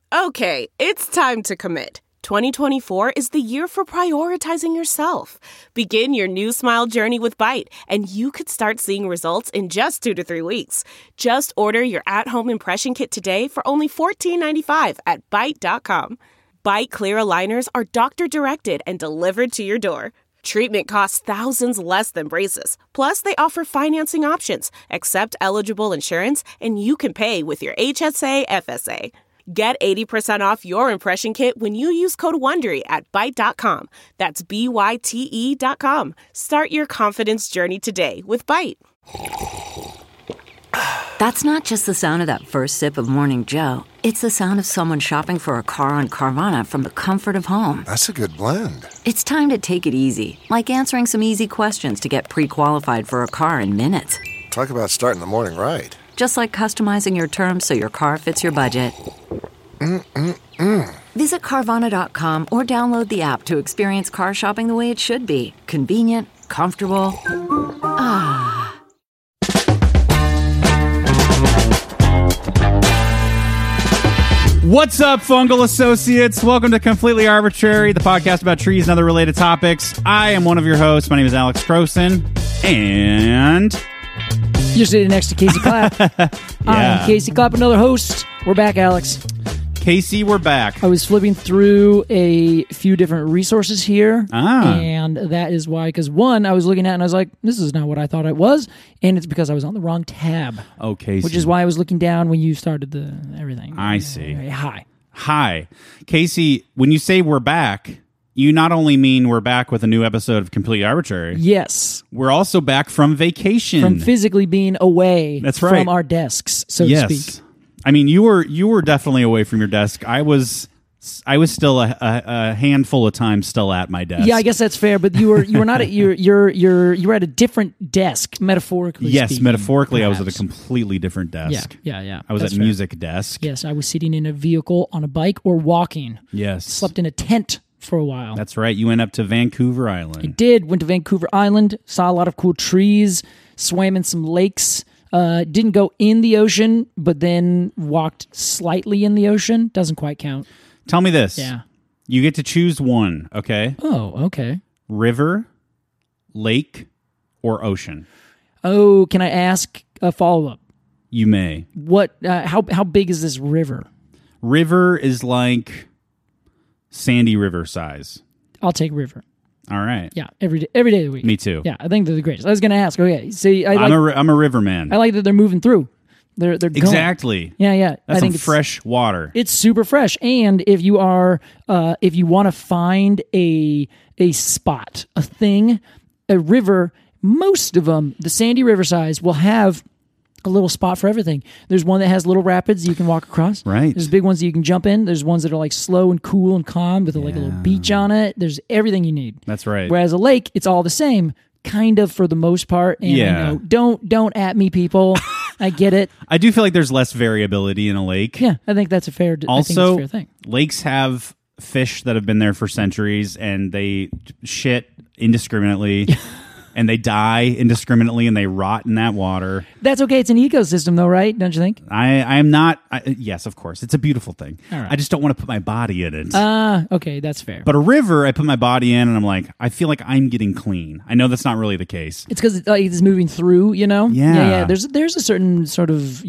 Okay, it's time to commit. 2024 is the year for prioritizing yourself. Begin your new smile journey with Byte, and you could start seeing results in just 2 to 3 weeks. Just order your at-home impression kit today for only $14.95 at Byte.com. Byte Clear aligners are doctor-directed and delivered to your door. Treatment costs thousands less than braces. Plus, they offer financing options, accept eligible insurance, and you can pay with your HSA FSA. Get 80% off your impression kit when you use code WONDERY at Byte.com. That's BYTE.com. Start your confidence journey today with Byte. That's not just the sound of that first sip of Morning Joe. It's the sound of someone shopping for a car on Carvana from the comfort of home. That's a good blend. It's time to take it easy, like answering some easy questions to get pre-qualified for a car in minutes. Talk about starting the morning right. Just like customizing your terms so your car fits your budget. Visit Carvana.com or download the app to experience car shopping the way it should be. Convenient, comfortable. Ah. What's up, fungal associates? Welcome to Completely Arbitrary, the podcast about trees and other related topics. I am one of your hosts. My name is Alex Croson, and you're sitting next to Casey Clapp. I'm Casey Clapp, another host. We're back, Alex. Casey, we're back. I was flipping through a few different resources here, and that is why, because one, I was looking at and I was like, this is not what I thought it was, and it's because I was on the wrong tab. Oh, Casey. Which is why I was looking down when you started the everything. I see. Hi. Casey, when you say we're back, you not only mean we're back with a new episode of Completely Arbitrary. Yes. We're also back from vacation. From physically being away from our desks, so to speak. I mean, you were definitely away from your desk. I was still a handful of times still at my desk. Yeah, I guess that's fair. But you were not at you were at a different desk, metaphorically. Yes, speaking, metaphorically, perhaps. I was at a completely different desk. Yeah. I was that's at fair. music desk. Yes, I was sitting in a vehicle, on a bike, or walking. Yes, slept in a tent for a while. That's right. You went up to Vancouver Island. I did. Went to Vancouver Island. Saw a lot of cool trees. Swam in some lakes. Didn't go in the ocean, but then walked slightly in the ocean. Doesn't quite count. Tell me this. Yeah. You get to choose one, okay? Oh, okay. River, lake, or ocean? Oh, can I ask a follow-up? You may. What? How big is this river? River is like Sandy River size. I'll take river. All right. Yeah, every day of the week. Me too. Yeah, I think they're the greatest. I was going to ask. Okay, see, I'm a river man. I like that they're moving through. They're exactly. Going. Yeah. That's I think some fresh water. It's super fresh, and if you are, if you want to find a spot, a thing, a river, most of them, the Sandy River size, will have a little spot for everything. There's one that has little rapids you can walk across. Right. There's big ones that you can jump in. There's ones that are like slow and cool and calm with like a little beach on it. There's everything you need. That's right. Whereas a lake, it's all the same, kind of for the most part. And I know, don't at me, people. I get it. I do feel like there's less variability in a lake. Yeah, I think that's a fair. Also, I think it's a fair thing. Lakes have fish that have been there for centuries, and they shit indiscriminately. And they die indiscriminately, and they rot in that water. That's okay. It's an ecosystem, though, right? Don't you think? I am not. Yes, of course. It's a beautiful thing. All right. I just don't want to put my body in it. Okay, that's fair. But a river, I put my body in, and I'm like, I feel like I'm getting clean. I know that's not really the case. It's because it's moving through, you know? Yeah. There's a certain sort of,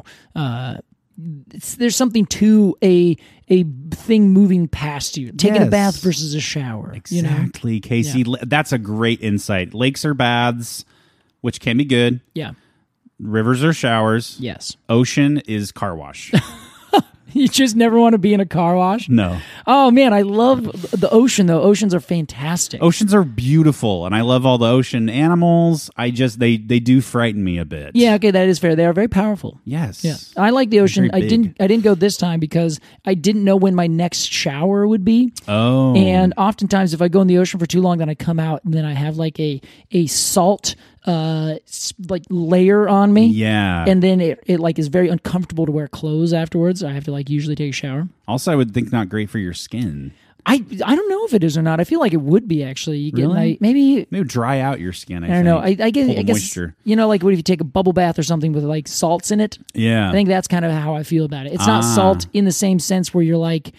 there's something to a thing moving past you. Taking a bath versus a shower. Exactly, you know? Casey. Yeah. That's a great insight. Lakes are baths, which can be good. Yeah. Rivers are showers. Yes. Ocean is car wash. You just never want to be in a car wash? No. Oh, man, I love the ocean, though. Oceans are fantastic. Oceans are beautiful, and I love all the ocean animals. They do frighten me a bit. Yeah, okay, that is fair. They are very powerful. Yes. Yeah. I like the ocean. I didn't go this time because I didn't know when my next shower would be. Oh. And oftentimes if I go in the ocean for too long, then I come out and then I have like a salt like layer on me. Yeah. And then it like is very uncomfortable to wear clothes afterwards. I have to like usually take a shower. Also, I would think not great for your skin. I don't know if it is or not. I feel like it would be actually. You get Really? maybe dry out your skin. I don't know. I Pull guess the moisture. like what if you take a bubble bath or something with like salts in it? Yeah. I think that's kind of how I feel about it. It's not salt in the same sense where you're like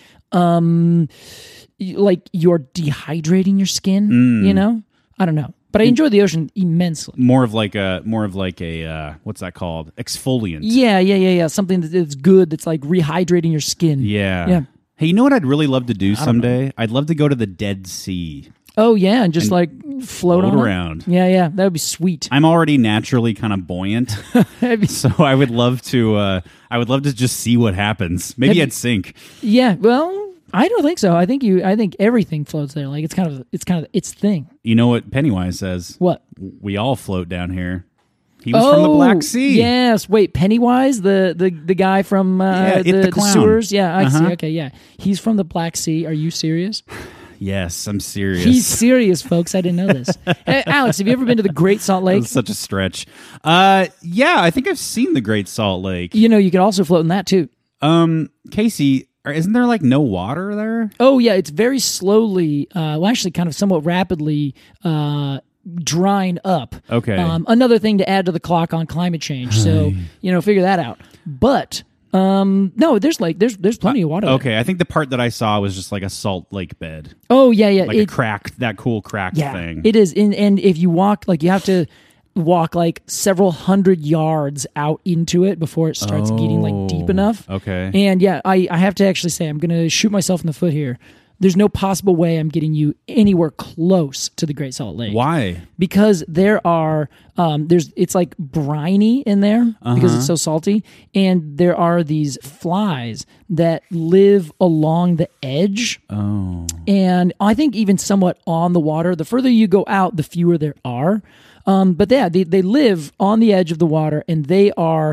you're dehydrating your skin. You know, I don't know. But I enjoy the ocean immensely. More of like a what's that called? Exfoliant. Yeah. Something that's good. That's like rehydrating your skin. Yeah. Hey, you know what I'd really love to do someday? I'd love to go to the Dead Sea. Oh yeah, and just like float on around. It. Yeah, that would be sweet. I'm already naturally kind of buoyant, so I would love to. I would love to just see what happens. Maybe I'd sink. Yeah, well, I don't think so. I think everything floats there. Like it's kind of its thing. You know what Pennywise says? What? We all float down here. He was from the Black Sea. Yes. Wait, Pennywise, the guy from the clown. sewers. Yeah, I see. Okay, yeah, he's from the Black Sea. Are you serious? Yes, I'm serious. He's serious, folks. I didn't know this. Hey, Alex, have you ever been to the Great Salt Lake? That's such a stretch. Yeah, I think I've seen the Great Salt Lake. You know, you could also float in that too. Casey, isn't there like no water there? Oh yeah, it's very slowly, actually kind of somewhat rapidly drying up. Okay. Another thing to add to the clock on climate change. So, figure that out. But no, there's plenty of water there. Okay, I think the part that I saw was just like a salt lake bed. Oh yeah. Like a cracked thing. It is. And if you walk, like you have to walk like several hundred yards out into it before it starts getting like deep enough. Okay. And yeah, I have to actually say, I'm going to shoot myself in the foot here. There's no possible way I'm getting you anywhere close to the Great Salt Lake. Why? Because there are, it's like briny in there because it's so salty. And there are these flies that live along the edge. Oh. And I think even somewhat on the water. The further you go out, the fewer there are. But yeah, they live on the edge of the water, and they are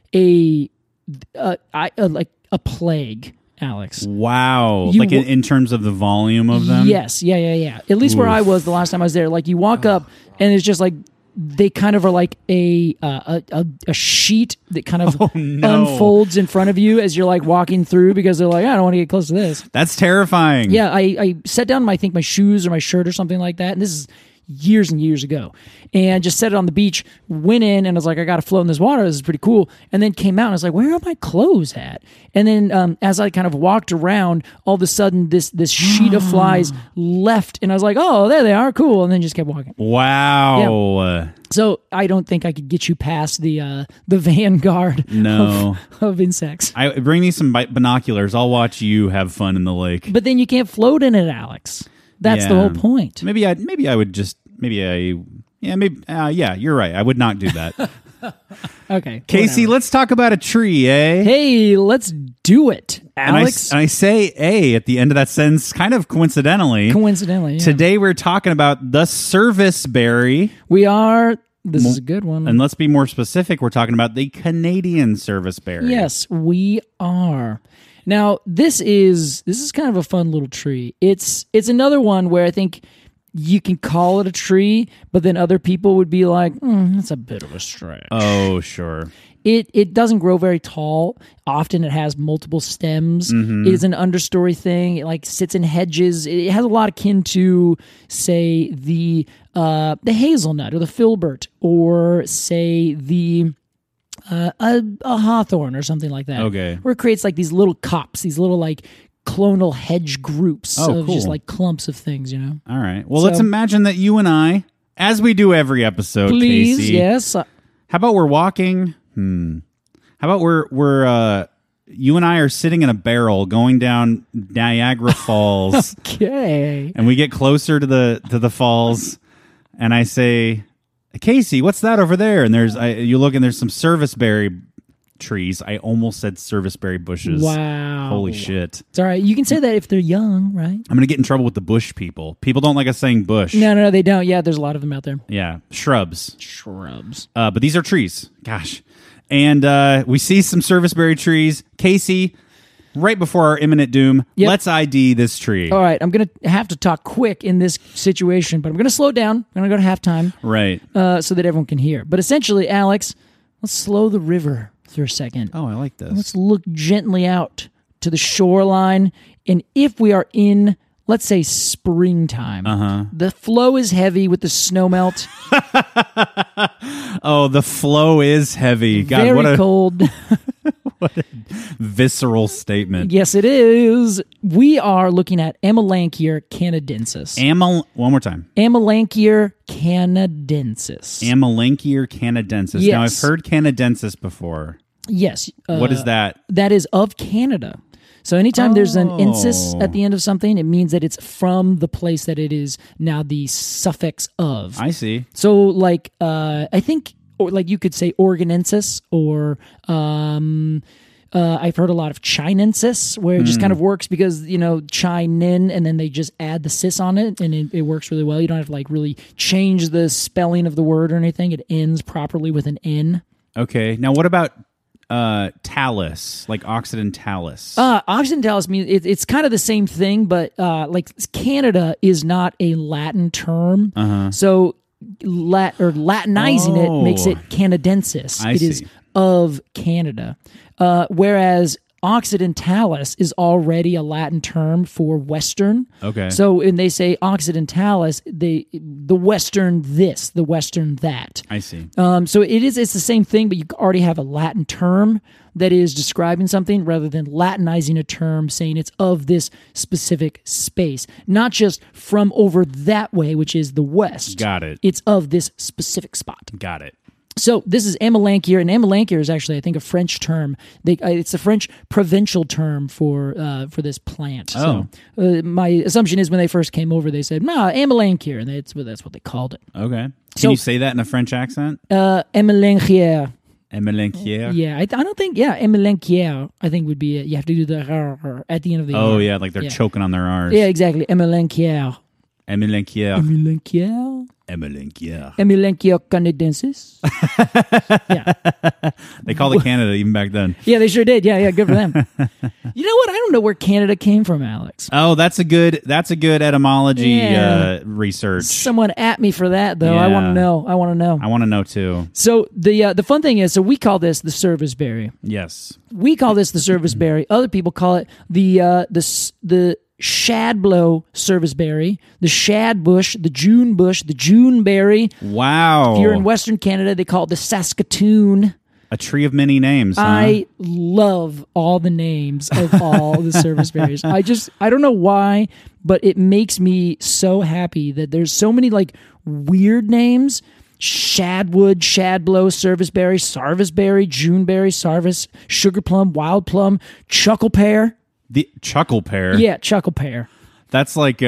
like a plague, Alex. Wow. Like in terms of the volume of them? Yes. Yeah. At least where I was the last time I was there, like you walk up and it's just like they kind of are like a sheet that kind of unfolds in front of you as you're like walking through because they're like, I don't want to get close to this. That's terrifying. Yeah, I set down I think my shoes or my shirt or something like that, and this is years and years ago, and just set it on the beach, went in, and I was like, I got to float in this water, this is pretty cool, and then came out and I was like, where are my clothes at? And then as I kind of walked around, all of a sudden this sheet of flies left, and I was like, oh, there they are, cool, and then just kept walking. Wow. Yeah. So I don't think I could get you past the vanguard of insects. Bring me some binoculars, I'll watch you have fun in the lake. But then you can't float in it, Alex. That's the whole point. Maybe I would just you're right. I would not do that. Okay. Casey, let's talk about a tree, eh? Hey, let's do it, Alex. And I say "a" at the end of that sentence kind of coincidentally. Yeah. Today we're talking about the serviceberry. We are. This is a good one. And let's be more specific. We're talking about the Canadian serviceberry. Yes, we are. Now, this is kind of a fun little tree. It's another one where I think you can call it a tree, but then other people would be like, that's a bit of a stretch. Oh, sure. It doesn't grow very tall. Often it has multiple stems. Mm-hmm. It is an understory thing. It like sits in hedges. It has a lot akin to, say, the hazelnut or the filbert, or say the a hawthorn or something like that. Okay. Where it creates like these little copse, these little like clonal hedge groups of cool. just like clumps of things, you know? All right. Well, let's imagine that you and I, as we do every episode, please, Casey. yes. How about we're walking? How about we're you and I are sitting in a barrel going down Niagara Falls. Okay. And we get closer to the falls, and I say, Casey, what's that over there? And you look and there's some serviceberry trees. I almost said serviceberry bushes. Wow. Holy shit. It's all right. You can say that if they're young, right? I'm going to get in trouble with the bush people. People don't like us saying bush. No, they don't. Yeah, there's a lot of them out there. Yeah. Shrubs. But these are trees. Gosh. And we see some serviceberry trees. Casey, right before our imminent doom, let's ID this tree. All right. I'm going to have to talk quick in this situation, but I'm going to slow down. I'm going to go to halftime. Right. So that everyone can hear. But essentially, Alex, let's slow the river for a second. Oh, I like this. Let's look gently out to the shoreline. And if we are in let's say springtime. Uh-huh. The flow is heavy with the snow melt. Oh, the flow is heavy. God, Very what a cold. visceral statement. Yes, it is. We are looking at Amelanchier canadensis. One more time. Amelanchier canadensis. Amelanchier canadensis. Yes. Now, I've heard canadensis before. Yes. What is that? That is of Canada. So anytime there's an ensis at the end of something, it means that it's from the place that it is now the suffix of. I see. So, like, I think, or like you could say organensis, or I've heard a lot of chinensis, where it just kind of works because, chinin, and then they just add the cis on it, and it works really well. You don't have to, like, really change the spelling of the word or anything. It ends properly with an N. Okay. Now, what about talus, like occidentalis? Occidentalis means it's kind of the same thing, but like Canada is not a Latin term, so Latinizing it makes it canadensis. I It is see. of Canada, whereas occidentalis is already a Latin term for Western. Okay. So when they say occidentalis, the Western this, the Western that. I see. So it's the same thing, but you already have a Latin term that is describing something rather than Latinizing a term saying it's of this specific space. Not just from over that way, which is the West. Got it. It's of this specific spot. Got it. So this is Amelanchier, and Amelanchier is actually, I think, a French term. It's a French provincial term for this plant. Oh. So my assumption is when they first came over, they said, Amelanchier, and that's what they called it. Okay. Can So- you say that in a French accent? Amelanchier. Amelanchier? Yeah, I don't think, Amelanchier, I think would be it. You have to do the r at the end of the Oh, R. yeah, like they're choking on their R's. Yeah, exactly. Amelanchier. Amelanchier. Amelanchier. Amelanchier. Amelanchier canadensis. They called it Canada even back then. Yeah, they sure did. Yeah, good for them. You know what? I don't know where Canada came from, Alex. Oh, that's a good etymology Yeah. research. Someone at me for that, though. Yeah. I want to know. I want to know too. So the fun thing is, so we call this the serviceberry. Yes. We call this the serviceberry. Other people call it the shadblow serviceberry, the shad bush, the June bush, the Juneberry. Wow. If you're in Western Canada, they call it the Saskatoon. A tree of many names. Huh? I love all the names of all the serviceberries. I don't know why, but it makes me so happy that there's so many like weird names. Shadwood, shadblow, serviceberry, sarvisberry, Juneberry, sarvis, sugar plum, wild plum, chuckle pear. The chuckle pear. Yeah, chuckle pear. That's like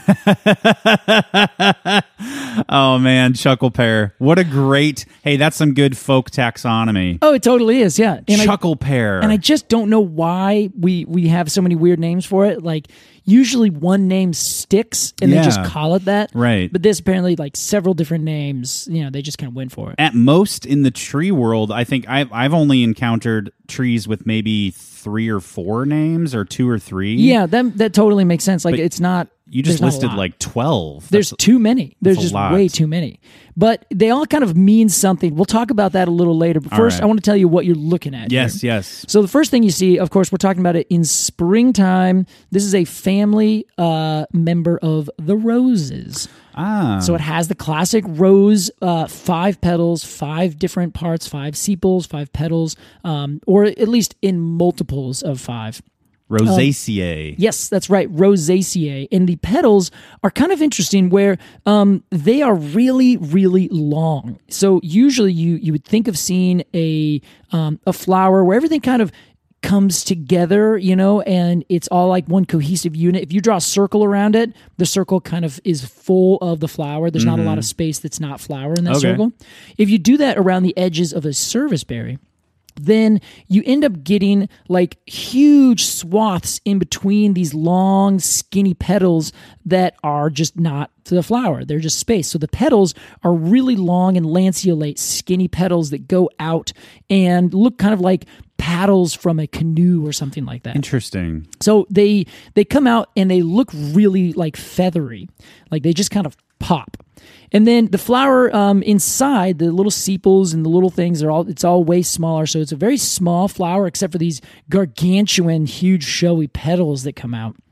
oh man, chuckle pear. What a great. Hey, that's some good folk taxonomy. Oh, it totally is. Yeah, and chuckle pear. And I just don't know why we have so many weird names for it. Like usually one name sticks and they just Yeah. call it that. Right. But this apparently like several different names. They just kind of went for it. At most in the tree world, I think I've only encountered trees with maybe 3 or 4 names, or 2 or 3. Yeah, that totally makes sense. Like it's not. You just there's not a listed lot. like 12. There's too many. There's a just lot. way too many. But they all kind of mean something. We'll talk about that a little later. But first, right. I want to tell you what you're looking at. Yes, here. yes. So the first thing you see, of course, we're talking about it in springtime. This is a family member of the roses. Ah. So it has the classic rose, 5 petals, 5 different parts, 5 sepals, 5 petals, or at least in multiples of 5. Rosaceae. Yes, that's right, Rosaceae. And the petals are kind of interesting where they are really, really long. So usually you would think of seeing a flower where everything kind of comes together, and it's all like one cohesive unit. If you draw a circle around it, the circle kind of is full of the flower. There's not a lot of space that's not flower in that Okay. circle. If you do that around the edges of a serviceberry, then you end up getting like huge swaths in between these long, skinny petals that are just not the flower. They're just space. So the petals are really long and lanceolate, skinny petals that go out and look kind of like paddles from a canoe or something like that. Interesting. So they come out and they look really like feathery, like they just kind of pop. And then the flower inside, the little sepals and the little things it's all way smaller. So it's a very small flower, except for these gargantuan, huge, showy petals that come out.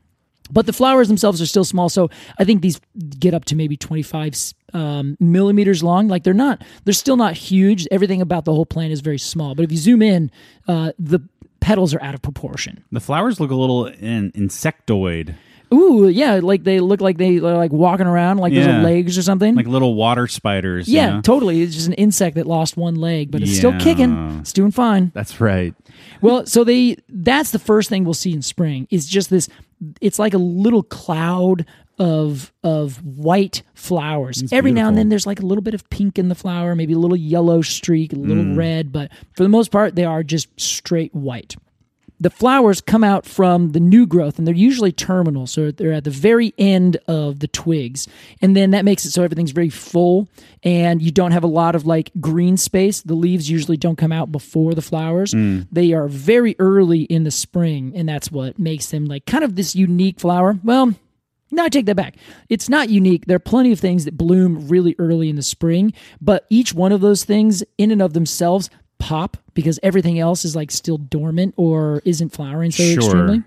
But the flowers themselves are still small, so I think these get up to maybe 25 millimeters long. Like they're still not huge. Everything about the whole plant is very small. But if you zoom in, the petals are out of proportion. The flowers look a little insectoid. Ooh, yeah, like they look like they're like walking around like there's legs or something. Like little water spiders. Yeah, you know? totally. It's just an insect that lost one leg, but it's still kicking. It's doing fine. That's right. Well, so that's the first thing we'll see in spring is just this. It's like a little cloud of white flowers. It's Every now and beautiful. then there's like a little bit of pink in the flower, maybe a little yellow streak, a little red, but for the most part, they are just straight white. The flowers come out from the new growth, and they're usually terminal, so they're at the very end of the twigs. And then that makes it so everything's very full, and you don't have a lot of like green space. The leaves usually don't come out before the flowers. They are very early in the spring, and that's what makes them like kind of this unique flower. Well, no, I take that back. It's not unique. There are plenty of things that bloom really early in the spring, but each one of those things in and of themselves pop because everything else is like still dormant or isn't flowering so extremely.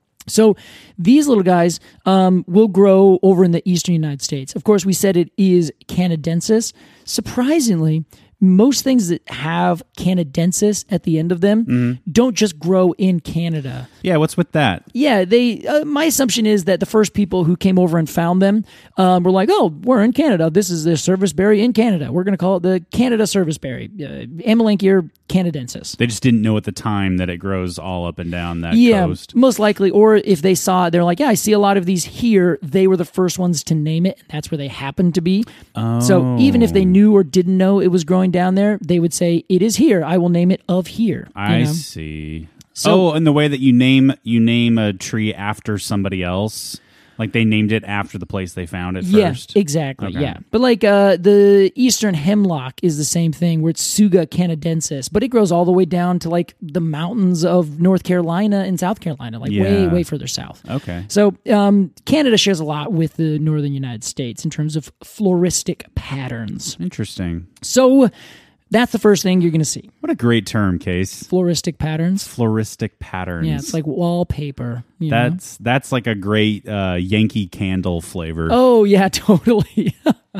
So these little guys will grow over in the eastern United States. Of course, we said it is canadensis. Surprisingly, most things that have canadensis at the end of them don't just grow in Canada. Yeah, what's with that? Yeah, they. My assumption is that the first people who came over and found them were like, "Oh, we're in Canada. This is the serviceberry in Canada. We're going to call it the Canada serviceberry, Amelanchier canadensis." They just didn't know at the time that it grows all up and down that coast. Most likely. Or if they saw it, they're like, "Yeah, I see a lot of these here." They were the first ones to name it. And that's where they happened to be. Oh. So even if they knew or didn't know it was growing down there, they would say, "It is here. I will name it of here." I see. So, and the way that you name a tree after somebody else, like they named it after the place they found it first. Yeah, exactly. Okay. Yeah, but like the eastern hemlock is the same thing, where it's Tsuga canadensis, but it grows all the way down to like the mountains of North Carolina and South Carolina, like way further south. Okay. So Canada shares a lot with the northern United States in terms of floristic patterns. Interesting. So that's the first thing you're going to see. What a great term, Case. Floristic patterns. Floristic patterns. Yeah, it's like wallpaper. You know? That's like a great Yankee Candle flavor. Oh yeah, totally.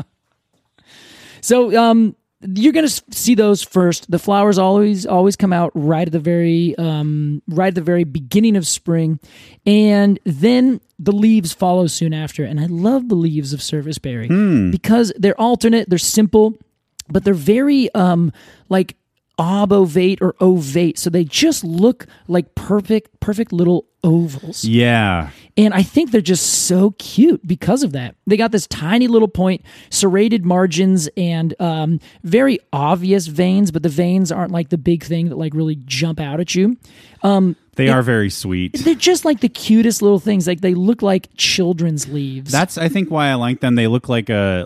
So you're going to see those first. The flowers always come out right at the very beginning of spring, and then the leaves follow soon after. And I love the leaves of serviceberry because they're alternate, they're simple, but they're very like obovate or ovate, so they just look like perfect little ovals. Yeah. And I think they're just so cute because of that. They got this tiny little point, serrated margins, and very obvious veins, but the veins aren't like the big thing that like really jump out at you. They are very sweet. They're just like the cutest little things. Like they look like children's leaves. That's I think why I like them. They look like a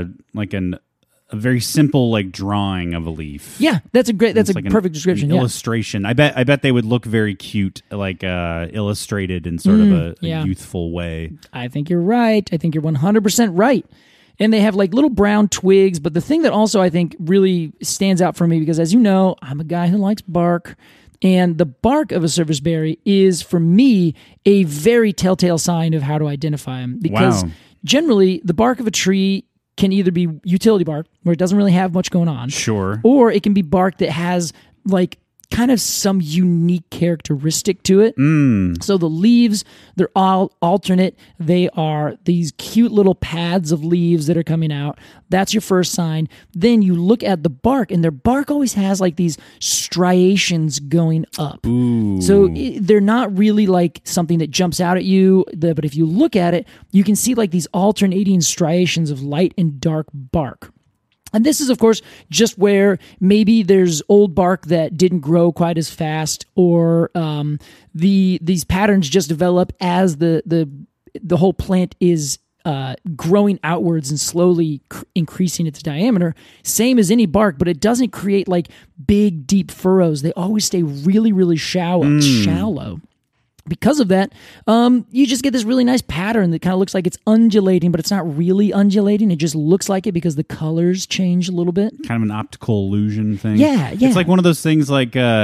very simple like drawing of a leaf. Yeah, that's a like perfect description. An Yeah. illustration. I bet they would look very cute, like illustrated in sort of a youthful way. I think you're right. I think you're 100% right. And they have like little brown twigs. But the thing that also I think really stands out for me, because as you know, I'm a guy who likes bark. And the bark of a serviceberry is, for me, a very telltale sign of how to identify them. Because generally, the bark of a tree can either be utility bark, where it doesn't really have much going on. Sure. Or it can be bark that has like kind of some unique characteristic to it. So the leaves, they're all alternate. They are these cute little pads of leaves that are coming out. That's your first sign. Then you look at the bark, and their bark always has like these striations going up. Ooh. So they're not really like something that jumps out at you, but if you look at it, you can see like these alternating striations of light and dark bark. And this is, of course, just where maybe there's old bark that didn't grow quite as fast, or these patterns just develop as the whole plant is growing outwards and slowly increasing its diameter. Same as any bark, but it doesn't create like big, deep furrows. They always stay really, really shallow. Because of that, you just get this really nice pattern that kind of looks like it's undulating, but it's not really undulating. It just looks like it because the colors change a little bit. Kind of an optical illusion thing. Yeah. It's like one of those things like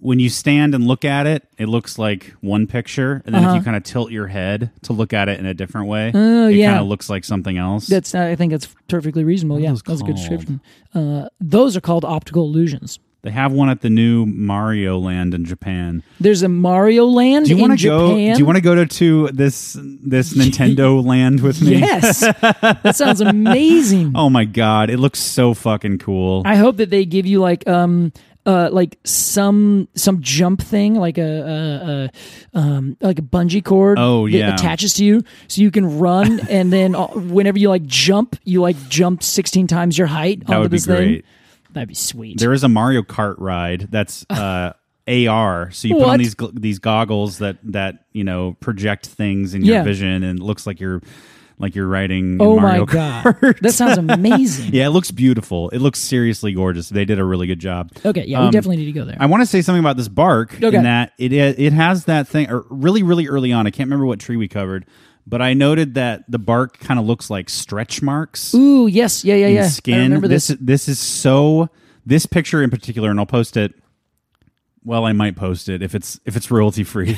when you stand and look at it, it looks like one picture, and then if you kind of tilt your head to look at it in a different way, it kind of looks like something else. I think that's perfectly reasonable. Yeah, that's a good description. Those are called optical illusions. They have one at the new Mario Land in Japan. There's a Mario Land in Japan. Do you want to go to this Nintendo Land with me? Yes. That sounds amazing. Oh my god, it looks so fucking cool. I hope that they give you like some jump thing, like a bungee cord that attaches to you, so you can run, and then whenever you jump 16 times your height onto this thing. That'd be sweet. There is a Mario Kart ride that's AR, so you put on these goggles that project things in your vision, and it looks like you're riding Mario Kart. God, that sounds amazing. Yeah, it looks beautiful. It looks seriously gorgeous. They did a really good job. Okay, yeah, we definitely need to go there. I want to say something about this bark in that it has that thing really, really early on. I can't remember what tree we covered, but I noted that the bark kind of looks like stretch marks. Ooh, yes, yeah. Skin. I remember this. This picture in particular, and I'll post it. Well, I might post it if it's royalty free.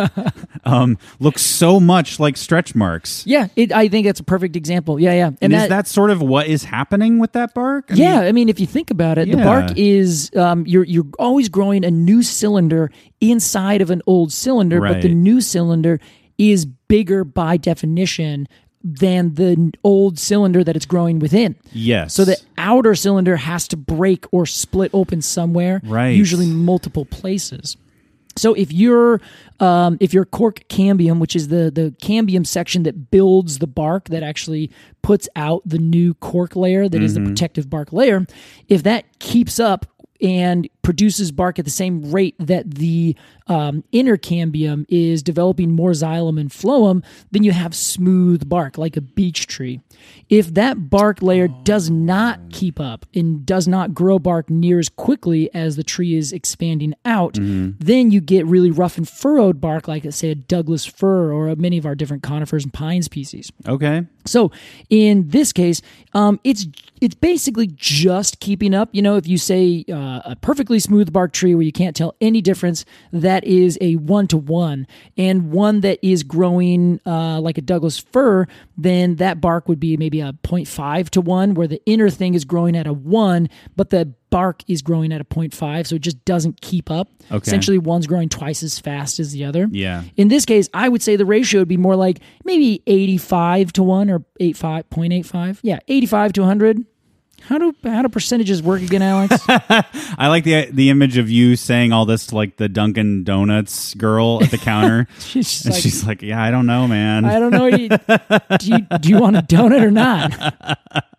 Looks so much like stretch marks. Yeah, I think that's a perfect example. Yeah. And is that sort of what is happening with that bark? I mean, if you think about it, the bark is you're always growing a new cylinder inside of an old cylinder, but the new cylinder is bigger by definition than the old cylinder that it's growing within. Yes. So the outer cylinder has to break or split open somewhere, usually multiple places. So if you're cork cambium, which is the cambium section that builds the bark that actually puts out the new cork layer that is the protective bark layer, if that keeps up and produces bark at the same rate that the inner cambium is developing more xylem and phloem, then you have smooth bark like a beech tree. If that bark layer does not keep up and does not grow bark near as quickly as the tree is expanding out, then you get really rough and furrowed bark like, say, a Douglas fir or many of our different conifers and pine species. Okay. So in this case, it's basically just keeping up. If you say a perfectly smooth bark tree where you can't tell any difference, that is a 1-to-1. And one that is growing like a Douglas fir, then that bark would be maybe a 0.5-to-1, where the inner thing is growing at a 1, but the bark is growing at a 0.5, so it just doesn't keep up. Okay. Essentially, one's growing twice as fast as the other. Yeah. In this case, I would say the ratio would be more like maybe 85-to-1 or 0.85. Yeah, 85 to 100. How do percentages work again, Alex? I like the image of you saying all this to like the Dunkin' Donuts girl at the counter. She's like, yeah, I don't know, man. I don't know. Do you want a donut or not?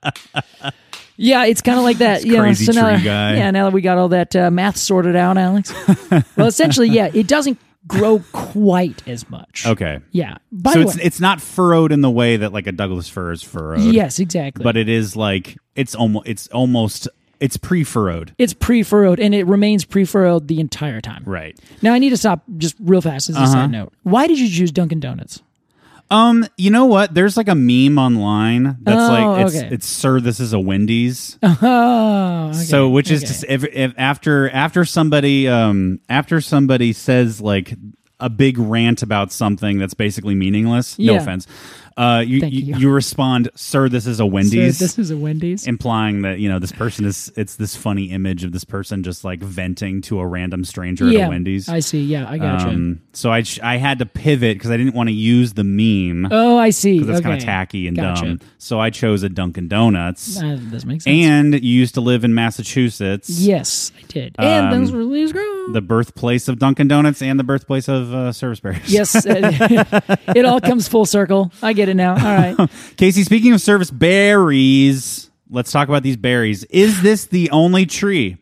Yeah, it's kind of like that. Crazy tree guy. Yeah, now that we got all that math sorted out, Alex. Well, essentially, yeah, it doesn't grow quite as much. Okay. Yeah. It's not furrowed in the way that like a Douglas fir is furrowed. Yes, exactly. But it is like it's pre-furrowed. It's pre-furrowed, and it remains pre-furrowed the entire time. Right. Now I need to stop just real fast as a side note. Why did you choose Dunkin' Donuts? You know what? There's like a meme online that's okay. it's sir, this is a Wendy's. Oh, okay. So which is just if after somebody says like a big rant about something that's basically meaningless. No offense. You respond, sir, this is a Wendy's. Sir, this is a Wendy's. Implying that, this person it's this funny image of this person just like venting to a random stranger at a Wendy's. I see. Yeah, I gotcha. So I had to pivot because I didn't want to use the meme. Oh, I see. Because it's kind of tacky and dumb. So I chose a Dunkin' Donuts. That does make sense. And you used to live in Massachusetts. Yes, I did. And those were leaves grow. The birthplace of Dunkin' Donuts and the birthplace of Service Berries. Yes, it all comes full circle. I get it now. All right. Casey, speaking of Service Berries, let's talk about these berries. Is this the only tree?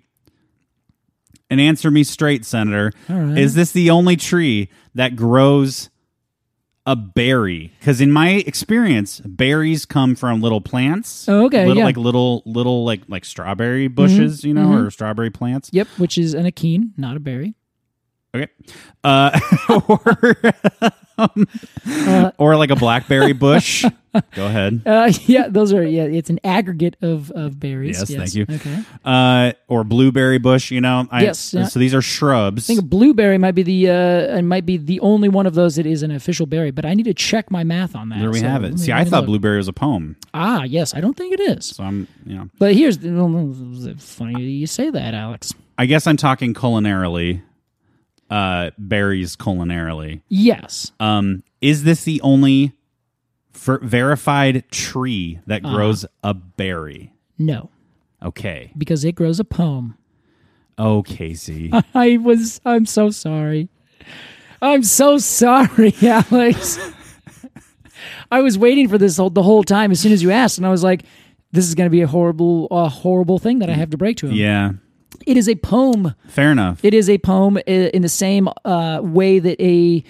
And answer me straight, Senator. All right. Is this the only tree that grows a berry? Because in my experience, berries come from little plants. Oh, okay. Like little like strawberry bushes, or strawberry plants. Yep, which is an achene, not a berry. Okay. Or like a blackberry bush. Go ahead. Yeah, those are, it's an aggregate of berries. Yes, thank you. Okay. Or blueberry bush, Yes. Yeah. So these are shrubs. I think a blueberry might be the only one of those that is an official berry, but I need to check my math on that. There we have it. See, I thought blueberry was a poem. Ah, yes. I don't think it is. So I'm, But here's funny you say that, Alex. I guess I'm talking culinarily. Berries culinarily. Yes. Is this the only verified tree that grows a berry? No. Okay. Because it grows a poem. Oh, Casey. I'm so sorry. I'm so sorry, Alex. I was waiting for this the whole time as soon as you asked, and I was like, this is going to be a horrible thing that I have to break to him. Yeah. It is a poem. Fair enough. It is a poem in the same way that a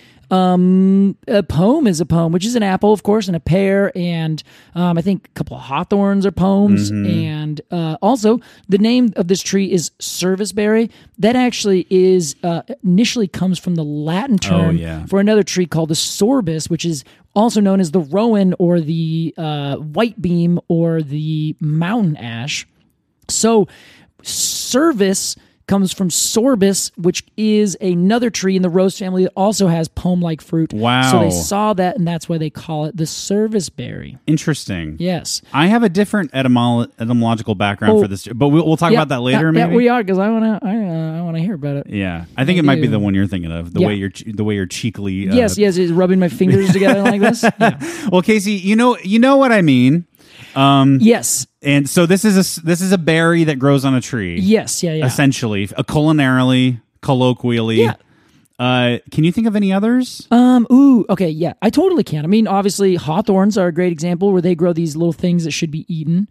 poem is a poem, which is an apple, of course, and a pear, and I think a couple of hawthorns are poems. And also, the name of this tree is serviceberry. That actually is initially comes from the Latin term for another tree called the sorbus, which is also known as the rowan or the white beam or the mountain ash. So service comes from sorbus, which is another tree in the rose family that also has poem-like fruit. Wow. So they saw that, and that's why they call it the serviceberry. Interesting. Yes. I have a different etymological background for this, but we'll talk about that later, maybe? Yeah, we are, because I want to hear about it. Yeah. I think it might be the one you're thinking of, the way you're cheekily... Yes, rubbing my fingers together like this. Yeah. Well, Casey, you know what I mean. Yes. And so this is a berry that grows on a tree. Yes, yeah. Essentially, culinarily, colloquially. Yeah. Can you think of any others? Okay, yeah. I totally can. I mean, obviously, hawthorns are a great example where they grow these little things that should be eaten.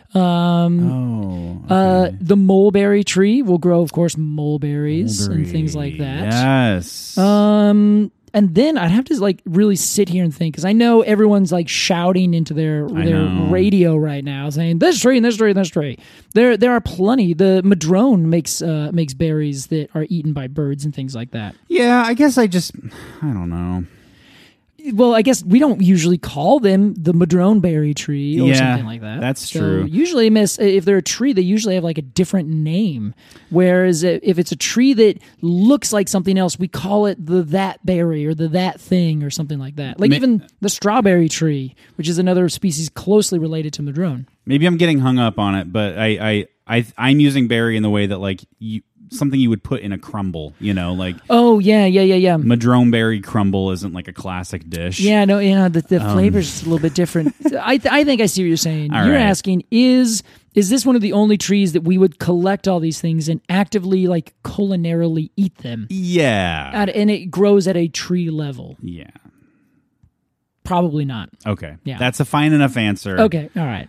The mulberry tree will grow, of course, mulberries and things like that. Yes. And then I'd have to really sit here and think, because I know everyone's shouting into their radio right now, saying this tree and this tree and this tree. There are plenty. The madrone makes berries that are eaten by birds and things like that. Yeah, I guess I don't know. Well, I guess we don't usually call them the madrone berry tree or something like that. That's true. Usually, if they're a tree, they usually have a different name. Whereas if it's a tree that looks like something else, we call it the that berry or the that thing or something like that. Even the strawberry tree, which is another species closely related to madrone. Maybe I'm getting hung up on it, but I'm using berry in the way that something you would put in a crumble, Oh, yeah. Madrone berry crumble isn't a classic dish. Yeah, no, the flavor's a little bit different. I think I see what you're saying. All you're right. asking, is this one of the only trees that we would collect all these things and actively, culinarily eat them? Yeah. And it grows at a tree level? Yeah. Probably not. Okay. Yeah. That's a fine enough answer. Okay, all right.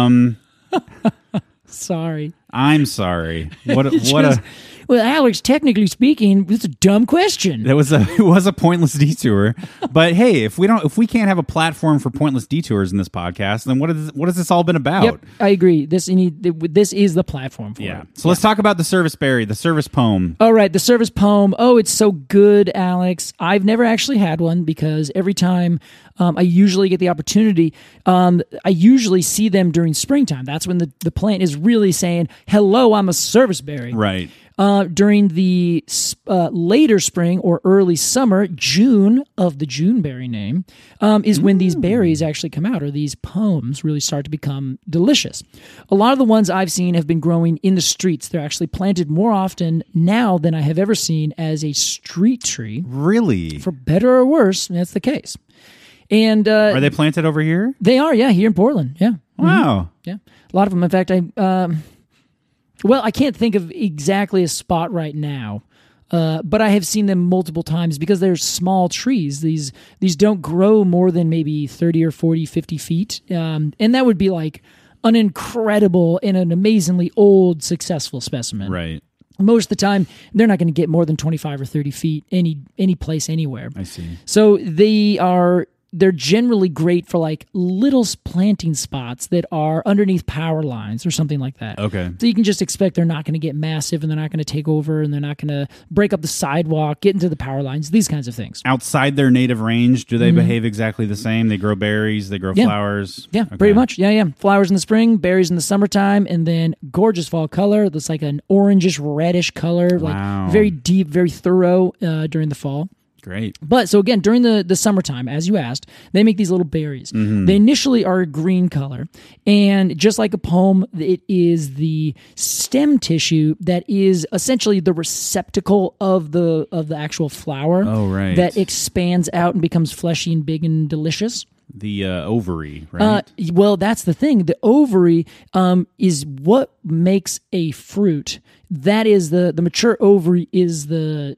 Sorry. I'm sorry. Well, Alex, technically speaking, it's a dumb question. It was a pointless detour. But hey, if we can't have a platform for pointless detours in this podcast, then what has this all been about? Yep, I agree. This is the platform for it. So let's talk about the service berry, the service poem. All right, the service poem. Oh, it's so good, Alex. I've never actually had one because every time I usually get the opportunity, I usually see them during springtime. That's when the plant is really saying, hello, I'm a service berry. Right. During the later spring or early summer, June of the Juneberry name, is when these berries actually come out, or these poems really start to become delicious. A lot of the ones I've seen have been growing in the streets. They're actually planted more often now than I have ever seen as a street tree. Really? For better or worse, that's the case. And are they planted over here? They are, yeah, here in Portland, yeah. Wow. Yeah, a lot of them. In fact, I can't think of exactly a spot right now, but I have seen them multiple times because they're small trees. These don't grow more than maybe 30 or 40, 50 feet, and that would be an incredible and an amazingly old, successful specimen. Right. Most of the time, they're not going to get more than 25 or 30 feet any place, anywhere. I see. So they are they're generally great for like little planting spots that are underneath power lines or something like that. Okay. So you can just expect they're not going to get massive and they're not going to take over and they're not going to break up the sidewalk, get into the power lines, these kinds of things. Outside their native range, do they behave exactly the same? They grow berries, they grow flowers? Yeah, pretty much. Yeah. Flowers in the spring, berries in the summertime, and then gorgeous fall color that's like an orangish, reddish color, Wow. like very deep, very thorough during the fall. Great. But so again, during the summertime, as you asked, they make these little berries. They initially are a green color. And just like a palm, it is the stem tissue that is essentially the receptacle of the actual flower. Oh, right. That expands out and becomes fleshy and big and delicious. The ovary, right? Well, that's the thing. The ovary is what makes a fruit. That is the mature ovary is the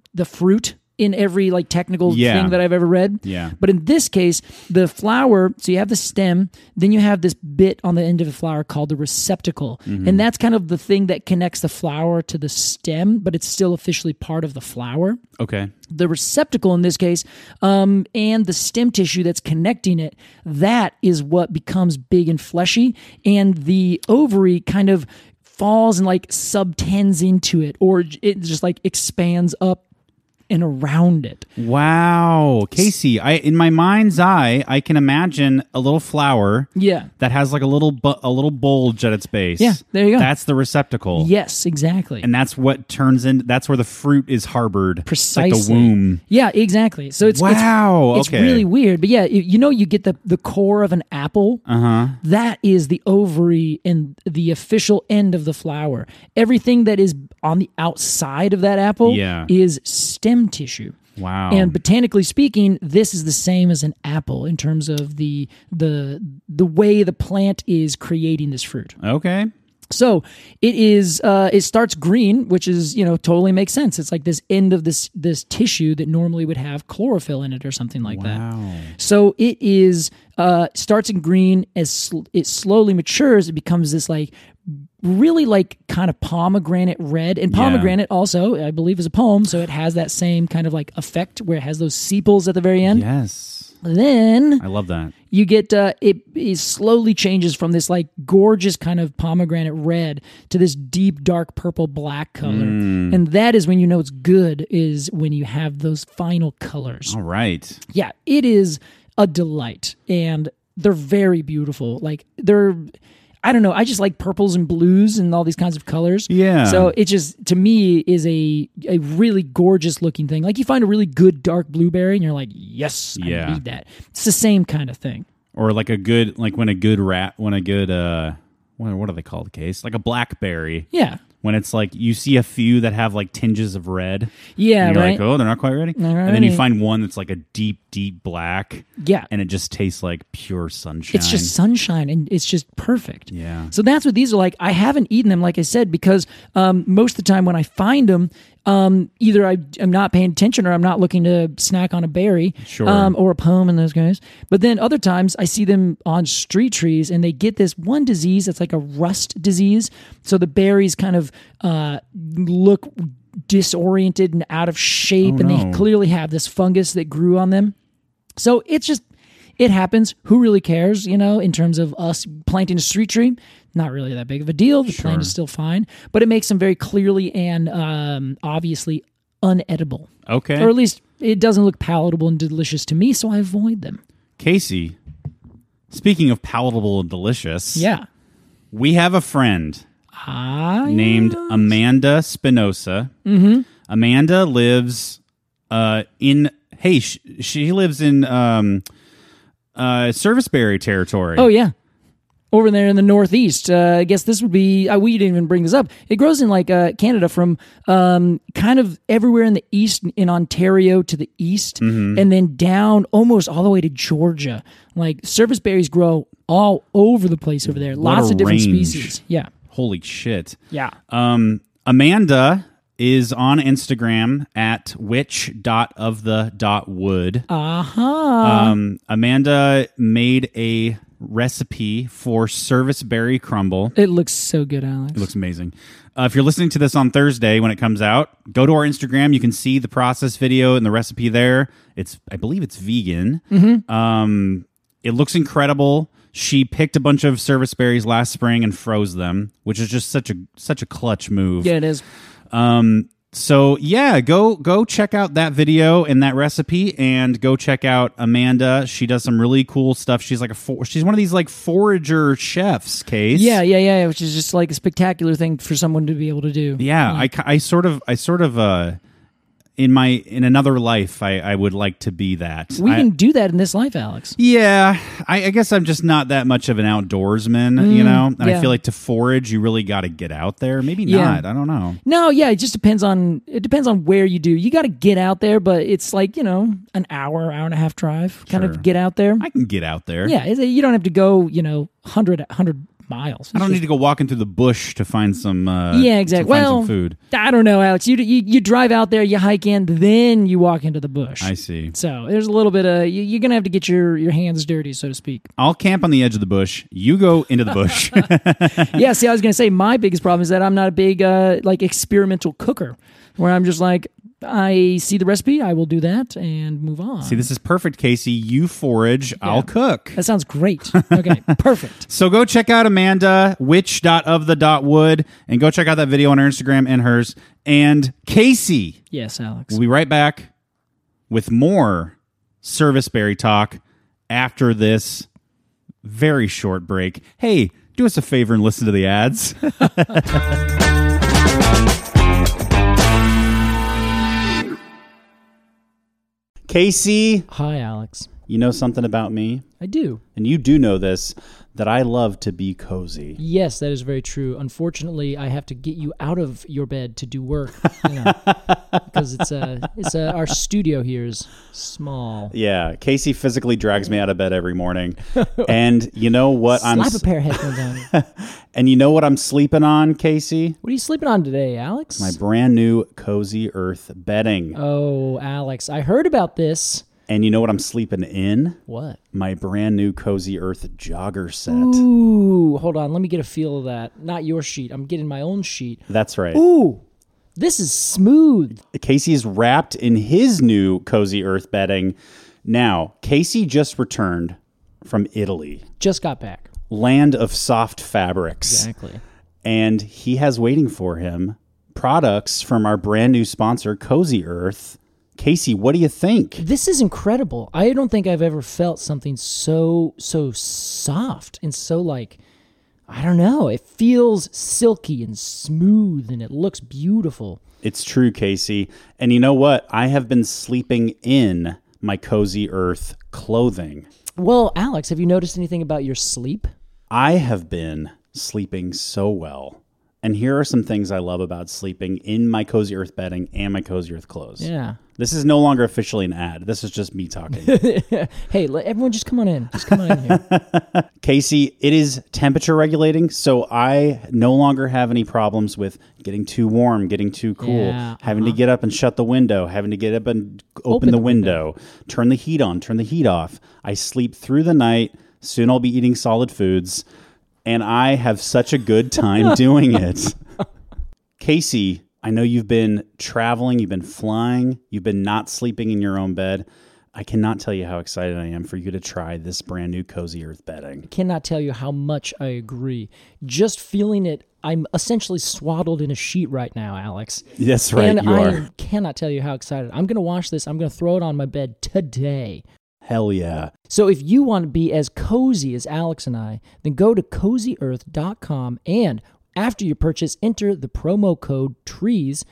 fruit in every like technical thing that I've ever read. Yeah. But in this case, the flower, so you have the stem, then you have this bit on the end of the flower called the receptacle. And that's kind of the thing that connects the flower to the stem, but it's still officially part of the flower. Okay. The receptacle in this case, and the stem tissue that's connecting it, that is what becomes big and fleshy. And the ovary kind of falls and like subtends into it, or it just like expands up and around it. Wow. Casey, in my mind's eye, I can imagine a little flower that has like a little bulge at its base. Yeah, there you go. That's the receptacle. Yes, exactly. And that's what turns in, that's where the fruit is harbored. Precisely. It's like the womb. Yeah, exactly. So it's okay. really weird. But yeah, you get the core of an apple. That is the ovary and the official end of the flower. Everything that is on the outside of that apple is stem tissue. Wow. And botanically speaking, this is the same as an apple in terms of the way the plant is creating this fruit. Okay. So it starts green, which is, totally makes sense. It's like this end of this tissue that normally would have chlorophyll in it or something like that. So it is starts in green. As it slowly matures, it becomes this like really like kind of pomegranate red. And pomegranate also, I believe, is a poem, so it has that same kind of like effect where it has those sepals at the very end. Yes. Then I love that. You get it slowly changes from this like gorgeous kind of pomegranate red to this deep dark purple black color, and that is when you know it's good, is when you have those final colors. All right. Yeah, it is a delight, and they're very beautiful. Like I don't know, I just like purples and blues and all these kinds of colors. Yeah. So it just, to me, is a really gorgeous looking thing. Like you find a really good dark blueberry and you're like, yes, I need that. It's the same kind of thing. Or like what do they call the case? Like a blackberry. Yeah. When it's like you see a few that have like tinges of red. Yeah, and you're right. like, oh, they're not quite ready. And then you find one that's like a deep, deep black. Yeah. And it just tastes like pure sunshine. It's just sunshine and it's just perfect. Yeah. So that's what these are like. I haven't eaten them, like I said, because most of the time when I find them, either I'm not paying attention or I'm not looking to snack on a berry or a poem in those guys. But then other times I see them on street trees and they get this one disease that's like a rust disease. So the berries kind of look disoriented and out of shape, and they clearly have this fungus that grew on them. So it happens. Who really cares, in terms of us planting a street tree? Not really that big of a deal. The plant is still fine, but it makes them very clearly and obviously unedible. Okay. Or at least it doesn't look palatable and delicious to me, so I avoid them. Casey, speaking of palatable and delicious, we have a friend named Amanda Spinoza. Mm-hmm. Amanda lives she lives in Serviceberry territory. Oh, yeah. Over there in the Northeast. I guess this would be, we didn't even bring this up. It grows in like Canada from kind of everywhere in the east, in Ontario to the east, and then down almost all the way to Georgia. Like service berries grow all over the place over there. Lots of different species. Yeah. Holy shit. Yeah. Amanda is on Instagram at which.ofthe.wood. Uh-huh. Amanda made a recipe for service berry crumble. It looks so good, Alex. It looks amazing. If you're listening to this on Thursday when it comes out, go to our Instagram. You can see the process video and the recipe there. I believe it's vegan. Mm-hmm. It looks incredible. She picked a bunch of service berries last spring and froze them, which is just such a clutch move. Yeah, it is. So yeah, go check out that video and that recipe, and go check out Amanda. She does some really cool stuff. She's like she's one of these like forager chefs, Case. Yeah, which is just like a spectacular thing for someone to be able to do. Yeah, I sort of in another life, I would like to be that. We can do that in this life, Alex. Yeah, I guess I'm just not that much of an outdoorsman, you know? And I feel like to forage, you really got to get out there. Maybe not. I don't know. No, yeah, it just depends on where you do. You got to get out there, but it's like, an hour and a half drive kind of get out there. I can get out there. Yeah, you don't have to go, 100 miles. I don't need to go walking through the bush to find some exactly. find some food. I don't know, Alex. You drive out there, you hike in, then you walk into the bush. I see. So there's a little bit of you're gonna have to get your hands dirty, so to speak. I'll camp on the edge of the bush. You go into the bush. Yeah. See, I was gonna say my biggest problem is that I'm not a big experimental cooker, where I'm just like, I see the recipe, I will do that and move on. See, this is perfect, Casey. You forage, I'll cook. That sounds great. Okay, perfect. So go check out Amanda, which.of.the.wood, and go check out that video on her Instagram and hers. And Casey. Yes, Alex. We'll be right back with more service berry talk after this very short break. Hey, do us a favor and listen to the ads. Casey. Hi, Alex. You know something about me? I do. And you do know this, that I love to be cozy. Yes, that is very true. Unfortunately, I have to get you out of your bed to do work, because our studio here is small. Yeah, Casey physically drags me out of bed every morning. And you know what? Slap a pair of headphones on. And you know what I'm sleeping on, Casey? What are you sleeping on today, Alex? My brand new Cozy Earth bedding. Oh, Alex, I heard about this. And you know what I'm sleeping in? What? My brand new Cozy Earth jogger set. Ooh, hold on. Let me get a feel of that. Not your sheet. I'm getting my own sheet. That's right. Ooh, this is smooth. Casey is wrapped in his new Cozy Earth bedding. Now, Casey just returned from Italy. Just got back. Land of soft fabrics. Exactly. And he has waiting for him products from our brand new sponsor, Cozy Earth. Casey, what do you think? This is incredible. I don't think I've ever felt something so soft and so I don't know. It feels silky and smooth and it looks beautiful. It's true, Casey. And you know what? I have been sleeping in my Cozy Earth clothing. Well, Alex, have you noticed anything about your sleep? I have been sleeping so well. And here are some things I love about sleeping in my Cozy Earth bedding and my Cozy Earth clothes. Yeah. This is no longer officially an ad. This is just me talking. Hey, everyone just come on in. Just come on in here. Casey, it is temperature regulating, so I no longer have any problems with getting too warm, getting too cool, having to get up and shut the window, having to get up and open the window, turn the heat on, turn the heat off. I sleep through the night. Soon I'll be eating solid foods. And I have such a good time doing it. Casey, I know you've been traveling, you've been flying, you've been not sleeping in your own bed. I cannot tell you how excited I am for you to try this brand new Cozy Earth bedding. I cannot tell you how much I agree. Just feeling it, I'm essentially swaddled in a sheet right now, Alex. That's right, and you are. I cannot tell you how excited. I'm going to wash this. I'm going to throw it on my bed today. Hell yeah. So if you want to be as cozy as Alex and I, then go to CozyEarth.com and after you purchase, enter the promo code TREES,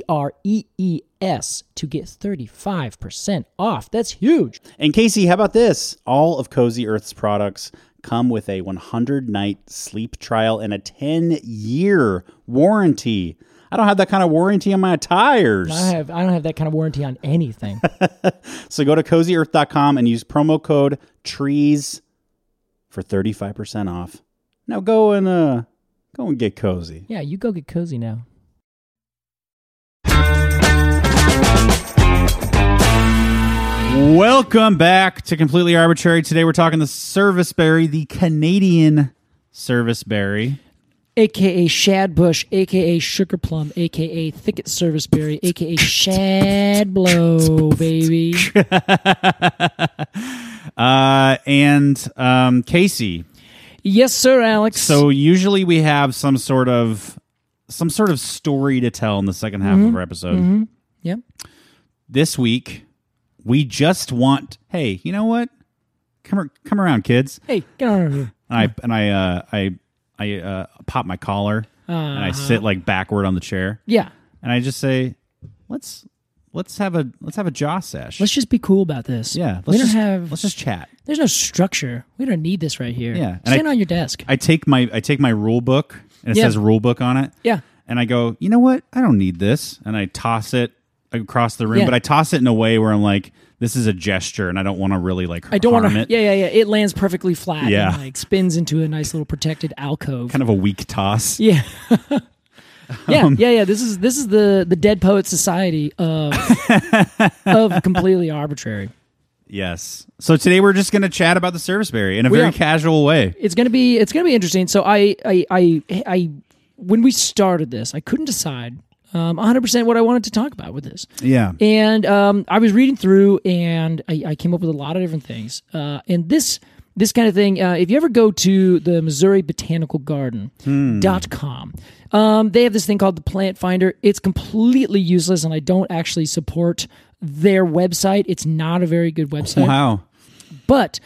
TREES, to get 35% off. That's huge. And Casey, how about this? All of Cozy Earth's products come with a 100-night sleep trial and a 10-year warranty. I don't have that kind of warranty on my tires. I don't have that kind of warranty on anything. So go to CozyEarth.com and use promo code TREES for 35% off. Now go and get cozy. Yeah, you go get cozy now. Welcome back to Completely Arbitrary. Today we're talking the serviceberry, the Canadian serviceberry. A.K.A. Shadbush, A.K.A. Sugar Plum, A.K.A. Thicket Serviceberry, A.K.A. Shadblow, baby. And Casey. Yes, sir, Alex. So usually we have some sort of story to tell in the second half of our episode. Mm-hmm. Yep. This week, we just want, hey, you know what? Come around, kids. Hey, get on over here. I pop my collar and I sit like backward on the chair. Yeah. And I just say, let's have a jaw sesh. Let's just be cool about this. Yeah. Let's just chat. There's no structure. We don't need this right here. Yeah. Stand on your desk. I take my rule book and it says rule book on it. Yeah. And I go, you know what? I don't need this. And I toss it across the room, but I toss it in a way where I'm like, this is a gesture, and I don't want to really harm it. Yeah. It lands perfectly flat. Yeah. And spins into a nice little protected alcove. Kind of a weak toss. Yeah. Yeah. This is the Dead Poet Society of Completely Arbitrary. Yes. So today we're just going to chat about the serviceberry in a very casual way. It's gonna be interesting. So I when we started this, I couldn't decide 100% what I wanted to talk about with this. Yeah. And I was reading through, and I came up with a lot of different things. And this kind of thing, if you ever go to the Missouri Botanical Garden.com, they have this thing called the Plant Finder. It's completely useless, and I don't actually support their website. It's not a very good website. Wow. But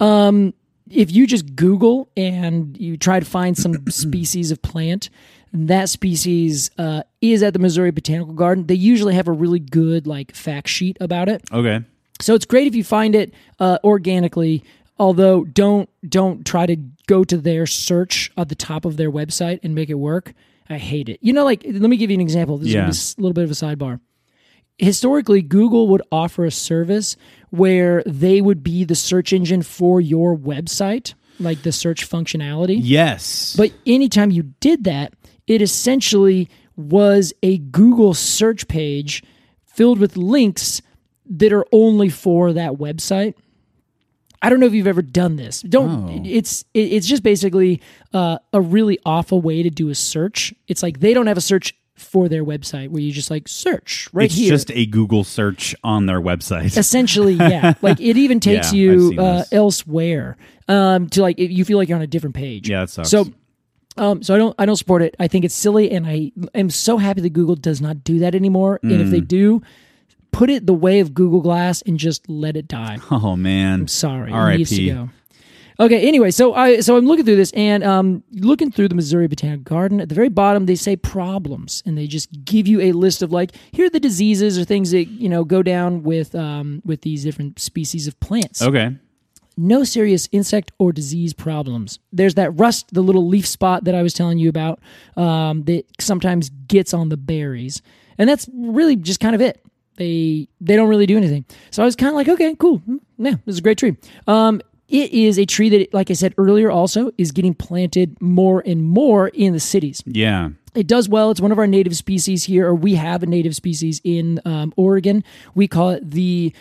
if you just Google and you try to find some species of plant, that species is at the Missouri Botanical Garden. They usually have a really good fact sheet about it. Okay. So it's great if you find it organically, although don't try to go to their search at the top of their website and make it work. I hate it. Let me give you an example. This is a little bit of a sidebar. Historically, Google would offer a service where they would be the search engine for your website, like the search functionality. Yes. But anytime you did that, it essentially was a Google search page filled with links that are only for that website. I don't know if you've ever done this. It's just basically a really awful way to do a search. It's like they don't have a search for their website where you just search right here. It's just a Google search on their website. Essentially, yeah. It even takes you elsewhere to you feel like you're on a different page. Yeah, that sucks. So I don't support it. I think it's silly, and I am so happy that Google does not do that anymore. And if they do, put it the way of Google Glass and just let it die. Oh man, I'm sorry. R.I.P. It needs to go. Okay. Anyway, so I'm looking through this, and looking through the Missouri Botanical Garden. At the very bottom, they say problems, and they just give you a list of here are the diseases or things that go down with these different species of plants. Okay. No serious insect or disease problems. There's that rust, the little leaf spot that I was telling you about, that sometimes gets on the berries. And that's really just kind of it. They don't really do anything. So I was kind of like, okay, cool. Yeah, this is a great tree. It is a tree that, like I said earlier, also is getting planted more and more in the cities. Yeah. It does well. It's one of our native species here, or we have a native species in Oregon. We call it the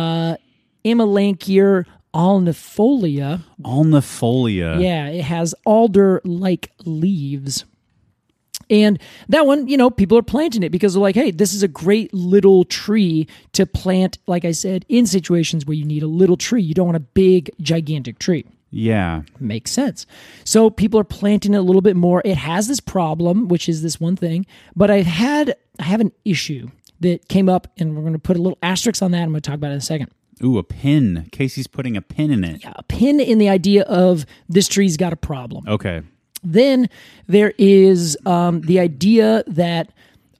Amelanchier alnifolia. Alnifolia. Yeah, it has alder-like leaves. And that one, people are planting it because they're like, hey, this is a great little tree to plant, like I said, in situations where you need a little tree. You don't want a big, gigantic tree. Yeah. Makes sense. So people are planting it a little bit more. It has this problem, which is this one thing, but I have an issue that came up, and we're going to put a little asterisk on that. I'm going to talk about it in a second. Ooh, a pin. Casey's putting a pin in it. Yeah, a pin in the idea of this tree's got a problem. Okay. Then there is the idea that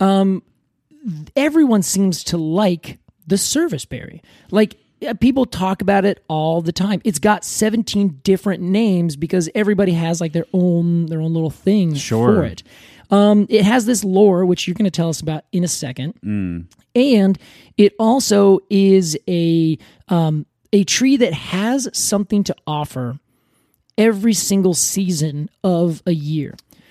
everyone seems to like the serviceberry. People talk about it all the time. It's got 17 different names because everybody has their own little thing for it. It has this lore, which you're going to tell us about in a second. And it also is a tree that has something to offer every single season of a year.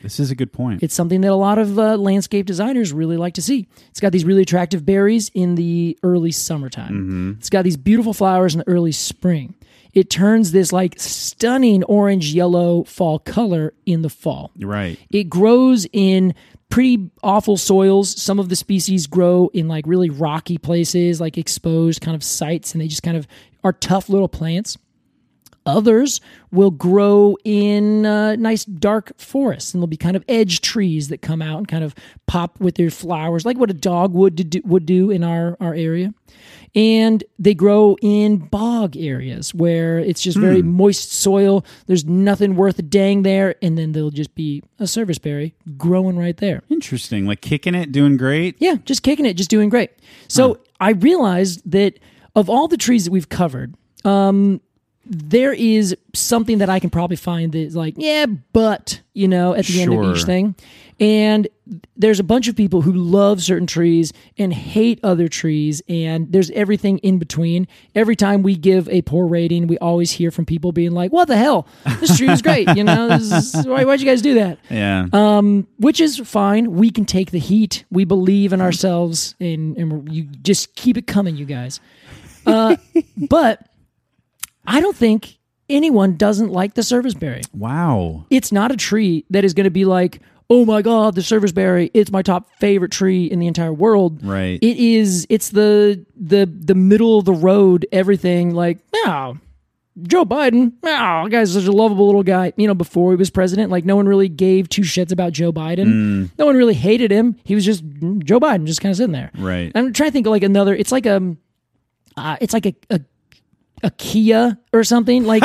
This is a good point. It's something that a lot of landscape designers really like to see. It's got these really attractive berries in the early summertime. Mm-hmm. It's got these beautiful flowers in the early spring. It turns this like stunning orange-yellow fall color in the fall. Right. It grows in pretty awful soils. Some of the species grow in like really rocky places, like exposed kind of sites, and they just kind of are tough little plants. Others will grow in nice dark forests, and they'll be kind of edge trees that come out and kind of pop with their flowers, like what a dogwood would do in our area. And they grow in bog areas where it's just very moist soil. There's nothing worth a dang there, and then there'll just be a serviceberry growing right there. Interesting. Like kicking it, doing great? Yeah, just kicking it, just doing great. So I realized that of all the trees that we've covered, there is something that I can probably find that's like, yeah, but, you know, at the end of each thing. And there's a bunch of people who love certain trees and hate other trees, and there's everything in between. Every time we give a poor rating, we always hear from people being like, what the hell? This tree is great. You know, why'd you guys do that? Yeah. Which is fine. We can take the heat. We believe in ourselves, and you just keep it coming, you guys. But I don't think anyone doesn't like the serviceberry. Wow. It's not a tree that is going to be like, oh my God, the serviceberry, it's my top favorite tree in the entire world. Right. It's the middle of the road, everything like, oh, Joe Biden, oh, guy's such a lovable little guy. You know, before he was president, like no one really gave two shits about Joe Biden. No one really hated him. He was just Joe Biden, just kind of sitting there. Right. I'm trying to think of like another, it's like a Kia or something. Like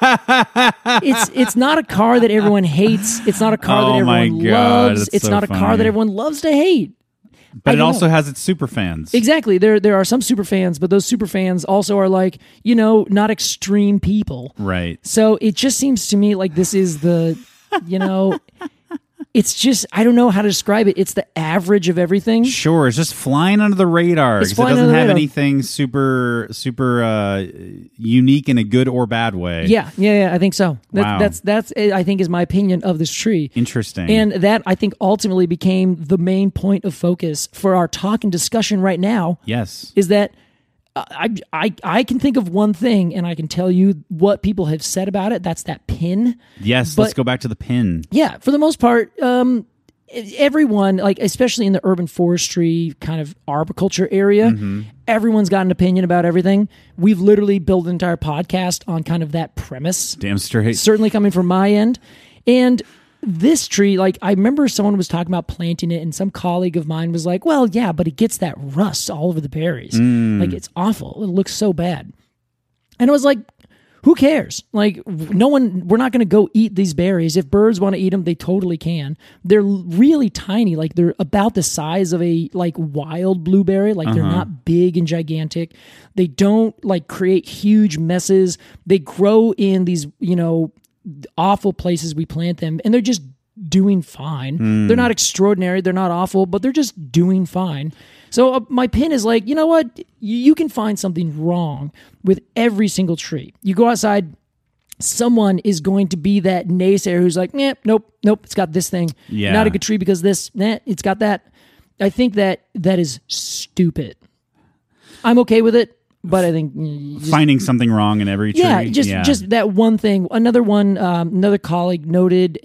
it's not a car that everyone hates. It's not a car that everyone loves. It's not a car that everyone loves to hate. But it also has its super fans. Exactly. There are some super fans, but those super fans also are like, you know, not extreme people. Right. So it just seems to me like this is the, you know, it's just, I don't know how to describe it. It's the average of everything. Sure, it's just flying under the radar because it doesn't have anything super unique in a good or bad way. Yeah, I think so. Wow. That's I think is my opinion of this tree. Interesting. And that I think ultimately became the main point of focus for our talk and discussion right now. Yes. Is that I can think of one thing, and I can tell you what people have said about it. That's that pin. Yes, let's go back to the pin. Yeah, for the most part, everyone, like especially in the urban forestry kind of arboriculture area, everyone's got an opinion about everything. We've literally built an entire podcast on kind of that premise. Damn straight. Certainly coming from my end. And this tree, like I remember someone was talking about planting it, and some colleague of mine was like, well, yeah, but it gets that rust all over the berries. Like it's awful. It looks so bad. And I was like, who cares? Like we're not going to go eat these berries. If birds want to eat them, they totally can. They're really tiny. Like they're about the size of a like wild blueberry. Like they're not big and gigantic. They don't like create huge messes. They grow in these, you know, awful places we plant them, and they're just doing fine. They're not extraordinary. They're not awful, but they're just doing fine. So my pin is like, you know what? You can find something wrong with every single tree. You go outside, someone is going to be that naysayer who's like, nope, it's got this thing. Yeah. Not a good tree because this, it's got that. I think that is stupid. I'm okay with it. But I think finding something wrong in every tree. Yeah, just that one thing. Another one, another colleague noted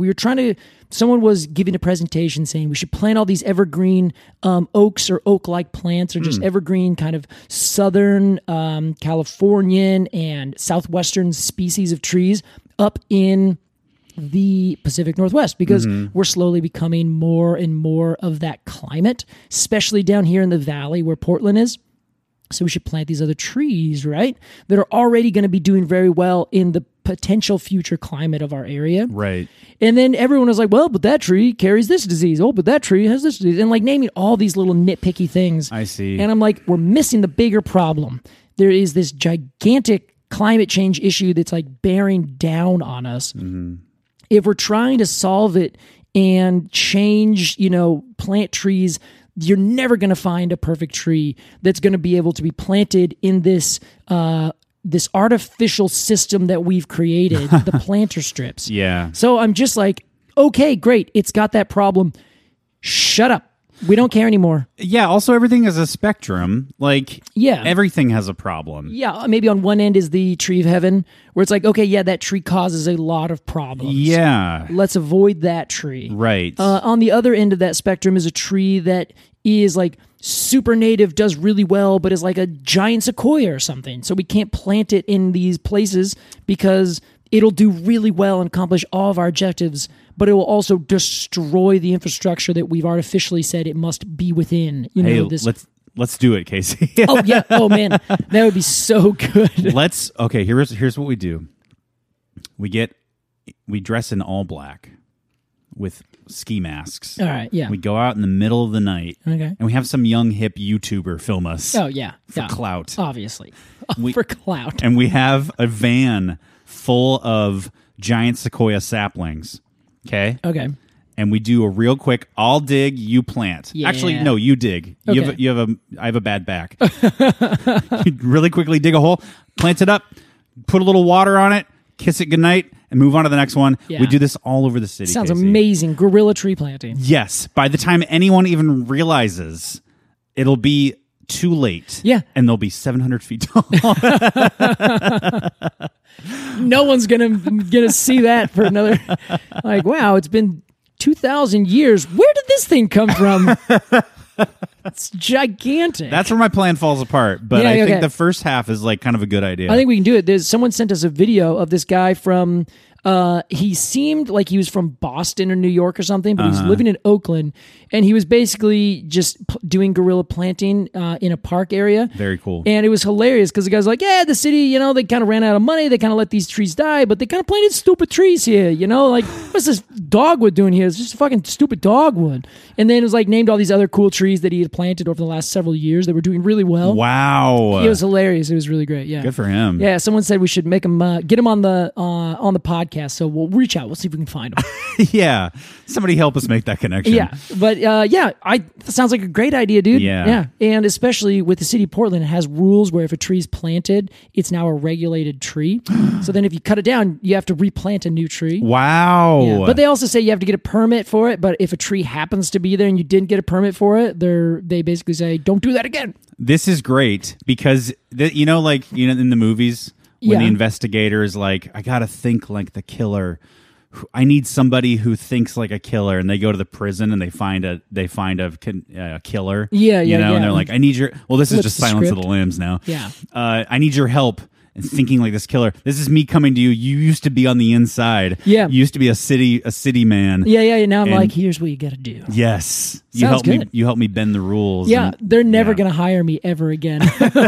someone was giving a presentation saying we should plant all these evergreen oaks or oak-like plants, or just evergreen kind of southern Californian and southwestern species of trees up in the Pacific Northwest, because we're slowly becoming more and more of that climate, especially down here in the valley where Portland is. So we should plant these other trees, right, that are already going to be doing very well in the potential future climate of our area. Right. And then everyone was like, well, but that tree carries this disease. Oh, but that tree has this disease. And like naming all these little nitpicky things. I see. And I'm like, we're missing the bigger problem. There is this gigantic climate change issue that's like bearing down on us. If we're trying to solve it and change, you know, plant trees, you're never going to find a perfect tree that's going to be able to be planted in this this artificial system that we've created, the planter strips. Yeah. So I'm just like, okay, great. It's got that problem. Shut up. We don't care anymore. Yeah, also everything is a spectrum. Like, everything has a problem. Yeah, maybe on one end is the tree of heaven, where it's like, okay, yeah, that tree causes a lot of problems. Yeah. Let's avoid that tree. Right. On the other end of that spectrum is a tree that is like super native, does really well, but is like a giant sequoia or something. So we can't plant it in these places because it'll do really well and accomplish all of our objectives, but it will also destroy the infrastructure that we've artificially said it must be within. You know, this. Let's do it, Casey. Oh yeah. Oh man, that would be so good. Here's what we do. We dress in all black with ski masks. All right. Yeah. We go out in the middle of the night. Okay. And we have some young hip YouTuber film us. Oh yeah. For clout. Obviously. For clout. And we have a van full of giant sequoia saplings. Okay? Okay. And we do a real quick, I'll dig, you plant. Yeah. Actually, no, you dig. Okay. I have a bad back. You really quickly dig a hole, plant it up, put a little water on it, kiss it goodnight, and move on to the next one. Yeah. We do this all over the city. Sounds Casey. amazing. Guerrilla tree planting. Yes. By the time anyone even realizes, it'll be too late. Yeah. And they'll be 700 feet tall. No one's gonna see that for another. Like, wow, it's been 2,000 years. Where did this thing come from? It's gigantic. That's where my plan falls apart. But I think the first half is like kind of a good idea. I think we can do it. Someone sent us a video of this guy from. He seemed like he was from Boston or New York or something, but he was living in Oakland, and he was basically just doing guerrilla planting in a park area. Very cool. And it was hilarious because the guy's like, yeah, the city, you know, they kind of ran out of money. They kind of let these trees die, but they kind of planted stupid trees here, you know? Like, what's this dogwood doing here? It's just a fucking stupid dogwood. And then it was like named all these other cool trees that he had planted over the last several years that were doing really well. Wow. It was hilarious. It was really great. Yeah. Good for him. Yeah. Someone said we should make him, get him on the podcast. So we'll reach out. We'll see if we can find him. Yeah. Somebody help us make that connection. Yeah. But that sounds like a great idea, dude. Yeah. And especially with the city of Portland, it has rules where if a tree's planted, it's now a regulated tree. So then if you cut it down, you have to replant a new tree. Wow. Yeah. But they also say you have to get a permit for it. But if a tree happens to be there and you didn't get a permit for it, they basically say, don't do that again. This is great because, in the movies, when the investigator is like, I got to think like the killer. I need somebody who thinks like a killer, and they go to the prison and they find a killer. Yeah, and they're like, I need your. Well, this is just Silence script. of the Lambs now. Yeah, I need your help in thinking like this killer. This is me coming to you. You used to be on the inside. Yeah, you used to be a city man. Yeah. Now I'm like, here's what you got to do. Yes, Sounds good. You help me bend the rules. Yeah, they're never gonna hire me ever again.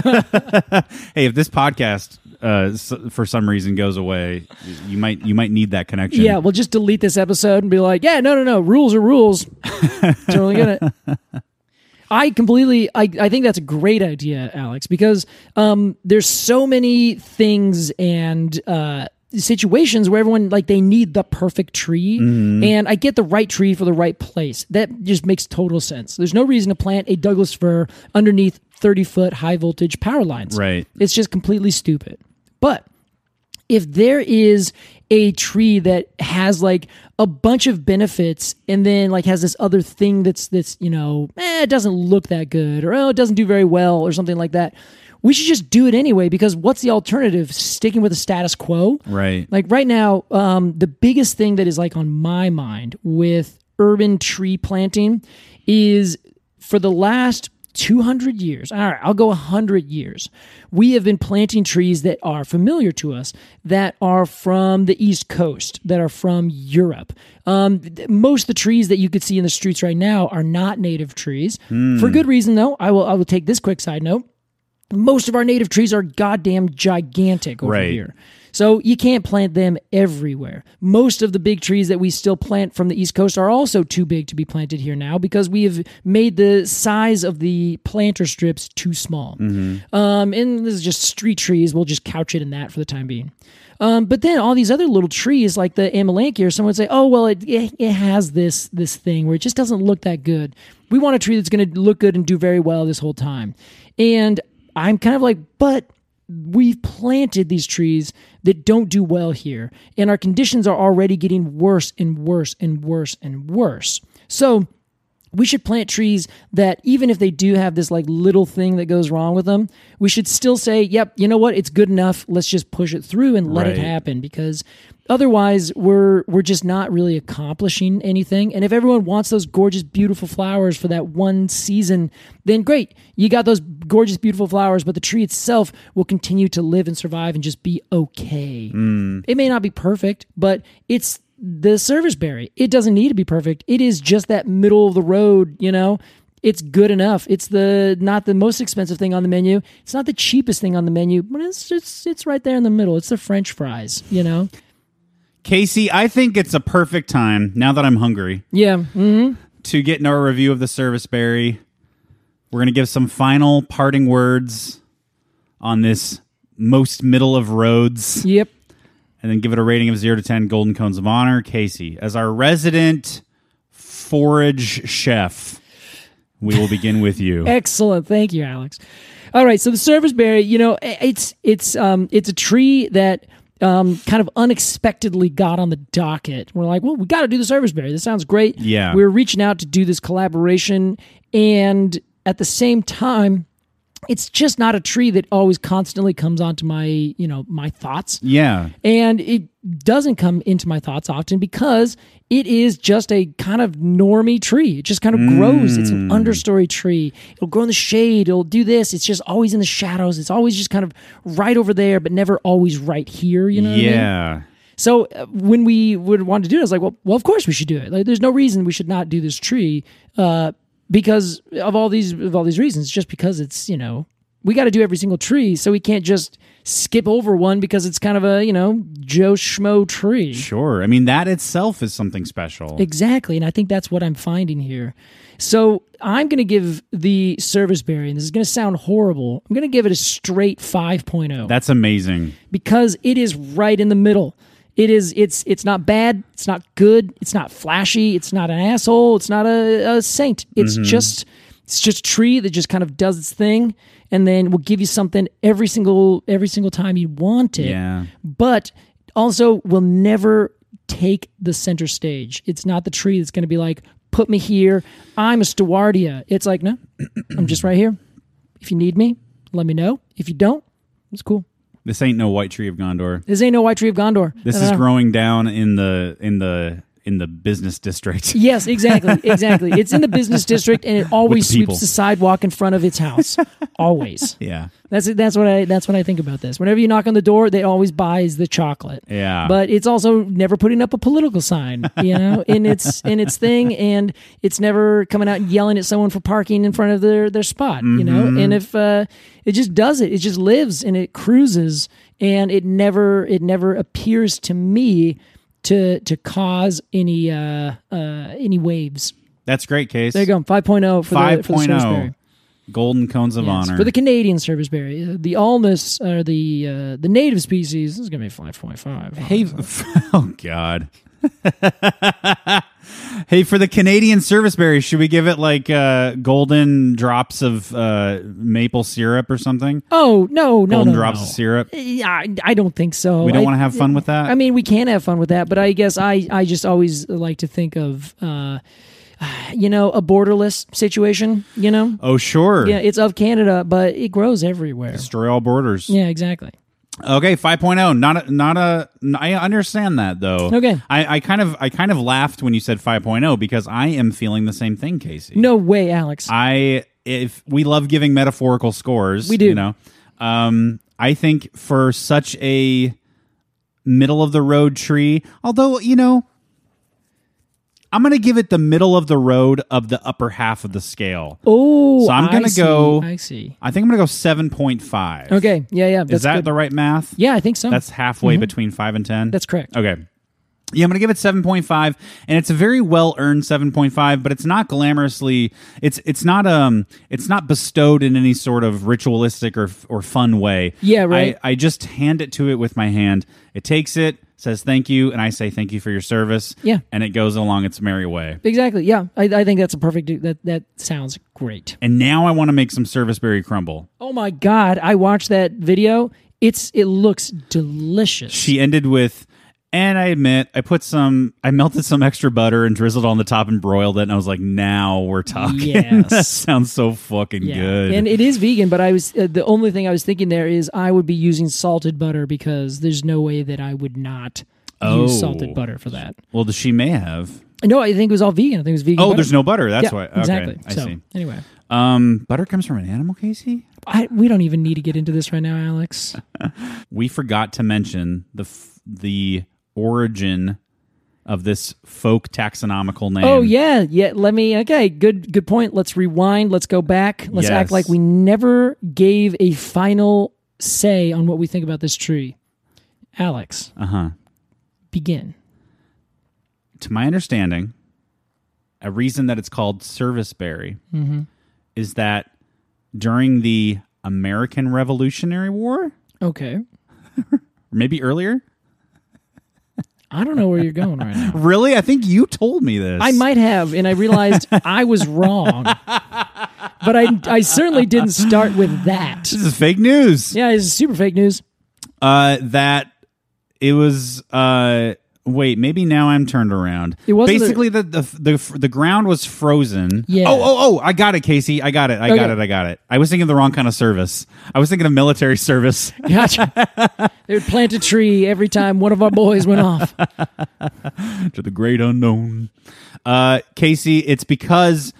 Hey, if this podcast for some reason goes away, you might need that connection. Yeah, we'll just delete this episode and be like, yeah, no, rules are rules. Totally get it. I think that's a great idea, Alex, because there's so many things and situations where everyone they need the perfect tree, and I get the right tree for the right place. That just makes total sense. There's no reason to plant a Douglas fir underneath 30-foot high voltage power lines. Right. It's just completely stupid. But if there is a tree that has a bunch of benefits and then has this other thing that's it doesn't look that good, or it doesn't do very well or something like that, we should just do it anyway, because what's the alternative? Sticking with the status quo? Right. Right now, the biggest thing that is on my mind with urban tree planting is for the last 200 years, all right, I'll go 100 years, we have been planting trees that are familiar to us, that are from the East Coast, that are from Europe. Most of the trees that you could see in the streets right now are not native trees. For good reason, though. I will take this quick side note. Most of our native trees are goddamn gigantic over here. So you can't plant them everywhere. Most of the big trees that we still plant from the East Coast are also too big to be planted here now, because we have made the size of the planter strips too small. And this is just street trees. We'll just couch it in that for the time being. But then all these other little trees like the Amelanchier, someone would say, oh, well, it has this thing where it just doesn't look that good. We want a tree that's going to look good and do very well this whole time. And I'm kind of like, but we've planted these trees that don't do well here, and our conditions are already getting worse and worse and worse and worse. So we should plant trees that, even if they do have this like little thing that goes wrong with them, we should still say, yep, you know what, it's good enough. Let's just push it through and let it happen, because otherwise we're just not really accomplishing anything. And if everyone wants those gorgeous, beautiful flowers for that one season, then great. You got those gorgeous, beautiful flowers, but the tree itself will continue to live and survive and just be okay. It may not be perfect, but it's the serviceberry. It doesn't need to be perfect. It is just that middle of the road, It's good enough. It's not the most expensive thing on the menu. It's not the cheapest thing on the menu, but it's right there in the middle. It's the French fries, Casey, I think it's a perfect time, now that I'm hungry, to get into our review of the serviceberry. We're going to give some final parting words on this most middle of roads. Yep. And then give it a rating of 0 to 10 Golden Cones of Honor. Casey, as our resident forage chef, we will begin with you. Excellent. Thank you, Alex. All right. So the serviceberry, it's a tree that kind of unexpectedly got on the docket. We're like, well, we got to do the serviceberry. This sounds great. Yeah. We're reaching out to do this collaboration, and at the same time, it's just not a tree that always constantly comes onto my, my thoughts. Yeah. And it doesn't come into my thoughts often because it is just a kind of normie tree. It just kind of grows. It's an understory tree. It'll grow in the shade. It'll do this. It's just always in the shadows. It's always just kind of right over there, but never always right here. You know what I mean? So when we would want to do it, I was like, well, of course we should do it. Like, there's no reason we should not do this tree. Because of all these reasons, just because it's, we got to do every single tree, so we can't just skip over one because it's kind of a, Joe Schmo tree. Sure. I mean, that itself is something special. Exactly, and I think that's what I'm finding here. So I'm going to give the serviceberry, and this is going to sound horrible, I'm going to give it a straight 5.0. That's amazing. Because it is right in the middle. It's not bad, it's not good, it's not flashy, it's not an asshole, it's not a saint. It's just a tree that just kind of does its thing, and then will give you something every single time you want it. Yeah. But also will never take the center stage. It's not the tree that's going to be like, put me here, I'm a Stewardia. It's like, no, I'm just right here. If you need me, let me know. If you don't, it's cool. This ain't no White Tree of Gondor. This ain't no White Tree of Gondor. This is growing down in the business district. Yes, exactly. It's in the business district, and it always sweeps the sidewalk in front of its house. Always. Yeah. That's what I think about this. Whenever you knock on the door, it always buys the chocolate. Yeah. But it's also never putting up a political sign, in its thing, and it's never coming out and yelling at someone for parking in front of their spot, And if it just does it just lives and it cruises, and it never appears to me to cause any waves. That's great, Case. There you go. 5.0 for 5.0. For the serviceberry. Golden Cones of Honor. For the Canadian serviceberry. The Alnus, or the native species, this is going to be 5.5. Hey, oh, God. Hey, for the Canadian serviceberry, should we give it like golden drops of maple syrup or something? Oh, no. Golden drops of syrup? I don't think so. We don't want to have fun with that? I mean, we can have fun with that, but I guess I just always like to think of... a borderless situation, Oh, sure. Yeah, it's of Canada, but it grows everywhere. Destroy all borders. Yeah, exactly. Okay, 5.0. I understand that, though. Okay. I kind of laughed when you said 5.0 because I am feeling the same thing, Casey. No way, Alex. If we love giving metaphorical scores, we do. I think for such a middle of the road tree, although, I'm going to give it the middle of the road of the upper half of the scale. Oh, so I'm going to go. I see. I think I'm going to go 7.5. Okay, yeah. Is that good. The right math? Yeah, I think so. That's halfway between 5 and 10. That's correct. Okay. Yeah, I'm going to give it 7.5, and it's a very well-earned 7.5, but it's not glamorously, it's not bestowed in any sort of ritualistic or fun way. Yeah, right. I just hand it to it with my hand. It takes it, says thank you, and I say thank you for your service. Yeah. And it goes along its merry way. Exactly. Yeah. I think that's a perfect. That sounds great. And now I want to make some serviceberry crumble. Oh my God! I watched that video. It looks delicious. She ended with, and I admit, I melted some extra butter and drizzled on the top and broiled it, and I was like, now we're talking. Yes. That sounds so fucking good. And it is vegan, but I was the only thing I was thinking there is I would be using salted butter because there's no way that I would not use salted butter for that. Well, she may have. No, I think it was all vegan. I think it was vegan. Oh, butter. there's no butter. That's why. Okay, exactly. I see. Anyway. Butter comes from an animal, Casey? We don't even need to get into this right now, Alex. We forgot to mention the origin of this folk taxonomical name. Oh, yeah. Okay, good point. Let's rewind. Let's go back. Let's act like we never gave a final say on what we think about this tree. Alex. Begin. To my understanding, a reason that it's called serviceberry is that during the American Revolutionary War, okay, or maybe earlier. I don't know where you're going right now. Really? I think you told me this. I might have, and I realized I was wrong. But I certainly didn't start with that. This is fake news. Yeah, this is super fake news. That it was. Wait, maybe now I'm turned around. It wasn't basically the ground was frozen. Yeah. Oh! I got it, Casey. I got it. I got it. I was thinking of the wrong kind of service. I was thinking of military service. Gotcha. They would plant a tree every time one of our boys went off. To the great unknown. Casey, it's because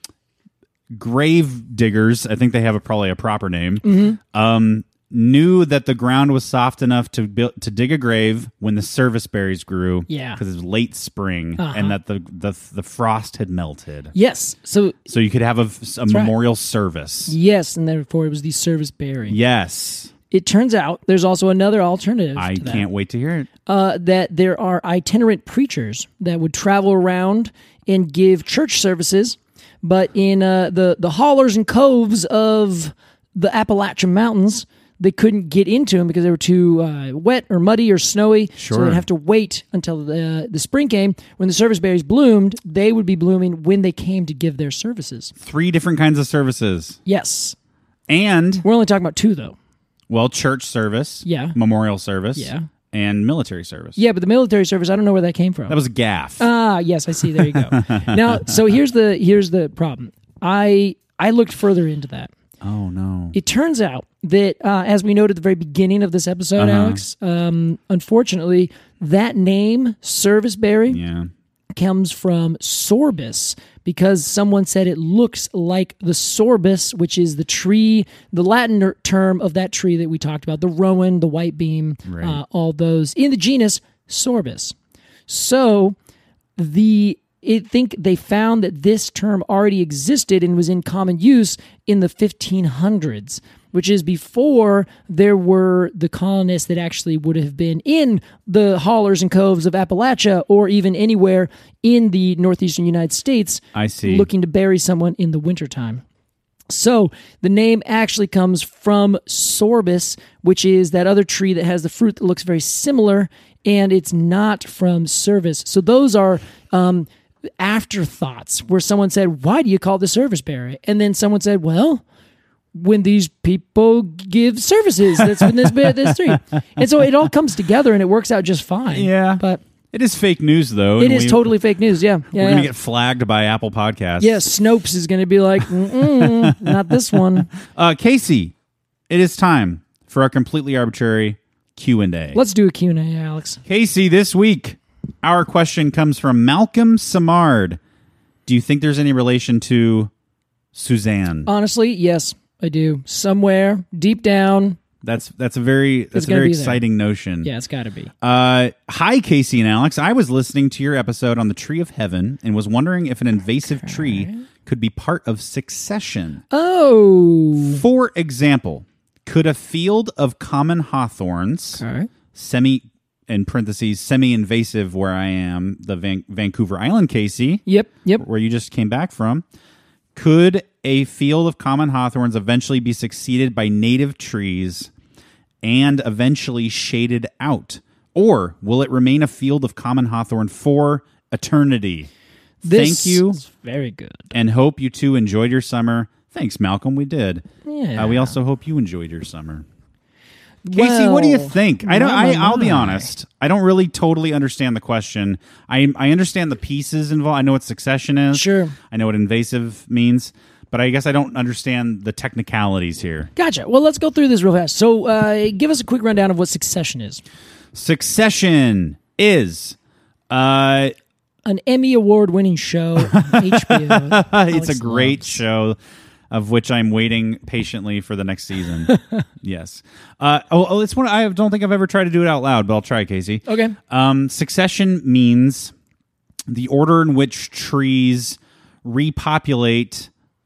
grave diggers, I think they have probably a proper name, knew that the ground was soft enough to dig a grave when the serviceberries grew. Yeah, because it was late spring and that the frost had melted. Yes, so you could have a memorial service. Yes, and therefore it was the serviceberry. Yes. It turns out there's also another alternative. I can't wait to hear it. That there are itinerant preachers that would travel around and give church services, but in the hollers and coves of the Appalachian Mountains, they couldn't get into them because they were too wet or muddy or snowy. Sure. So they'd have to wait until the spring came. When the serviceberries bloomed, they would be blooming when they came to give their services. 3 different kinds of services. Yes. And we're only talking about 2, though. Well, church service. Yeah. Memorial service. Yeah. And military service. Yeah, but the military service, I don't know where that came from. That was a gaff. Ah, yes, I see. There you go. Now, so here's the problem. I looked further into that. Oh, no. It turns out that, as we noted at the very beginning of this episode, Alex, unfortunately, that name, serviceberry, comes from sorbus, because someone said it looks like the sorbus, which is the tree, the Latin term of that tree that we talked about, the rowan, the white beam, all those, in the genus Sorbus. So I think they found that this term already existed and was in common use in the 1500s, which is before there were the colonists that actually would have been in the hollers and coves of Appalachia or even anywhere in the northeastern United States. I see. Looking to bury someone in the wintertime. So the name actually comes from sorbus, which is that other tree that has the fruit that looks very similar, and it's not from service. So those are afterthoughts where someone said, why do you call it the serviceberry? And then someone said, well, when these people give services, that's when this tree. And so it all comes together and it works out just fine. Yeah. But it is fake news, though. It is totally fake news, yeah. We're going to get flagged by Apple Podcasts. Yeah, Snopes is going to be like, not this one. Casey, it is time for our completely arbitrary Q&A. Let's do a Q&A, Alex. Casey, this week, our question comes from Malcolm Samard. Do you think there's any relation to Suzanne? Honestly, yes, I do. Somewhere, deep down. That's a very exciting notion. Yeah, it's got to be. Hi, Casey and Alex. I was listening to your episode on the Tree of Heaven and was wondering if an invasive tree could be part of succession. Oh. For example, could a field of common hawthorns, semi-invasive where I am, the Vancouver Island, Casey. Yep. Where you just came back from. Could a field of common hawthorns eventually be succeeded by native trees and eventually shaded out? Or will it remain a field of common hawthorn for eternity? Thank you. Is very good. And hope you two enjoyed your summer. Thanks, Malcolm. We did. Yeah. We also hope you enjoyed your summer. Casey, what do you think? I'll be honest. I don't really totally understand the question. I understand the pieces involved. I know what succession is. Sure. I know what invasive means. But I guess I don't understand the technicalities here. Gotcha. Well, let's go through this real fast. So give us a quick rundown of what Succession is. Succession is... an Emmy Award-winning show on HBO. It's a great show, of which I'm waiting patiently for the next season. Yes. It's one I don't think I've ever tried to do it out loud, but I'll try, Casey. Okay. Succession means the order in which trees repopulate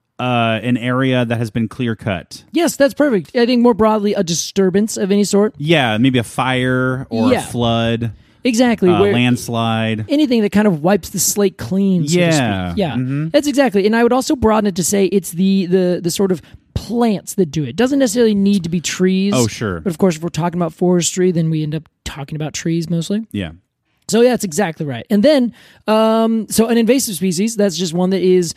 an area that has been clear-cut. Yes, that's perfect. I think more broadly, a disturbance of any sort. Yeah, maybe a fire or a flood. Exactly. Landslide. Anything that kind of wipes the slate clean, so to speak. Yeah, that's exactly. And I would also broaden it to say it's the sort of plants that do it. It doesn't necessarily need to be trees. Oh, sure. But of course, if we're talking about forestry, then we end up talking about trees mostly. Yeah. So yeah, that's exactly right. And then, so an invasive species, that's just one that is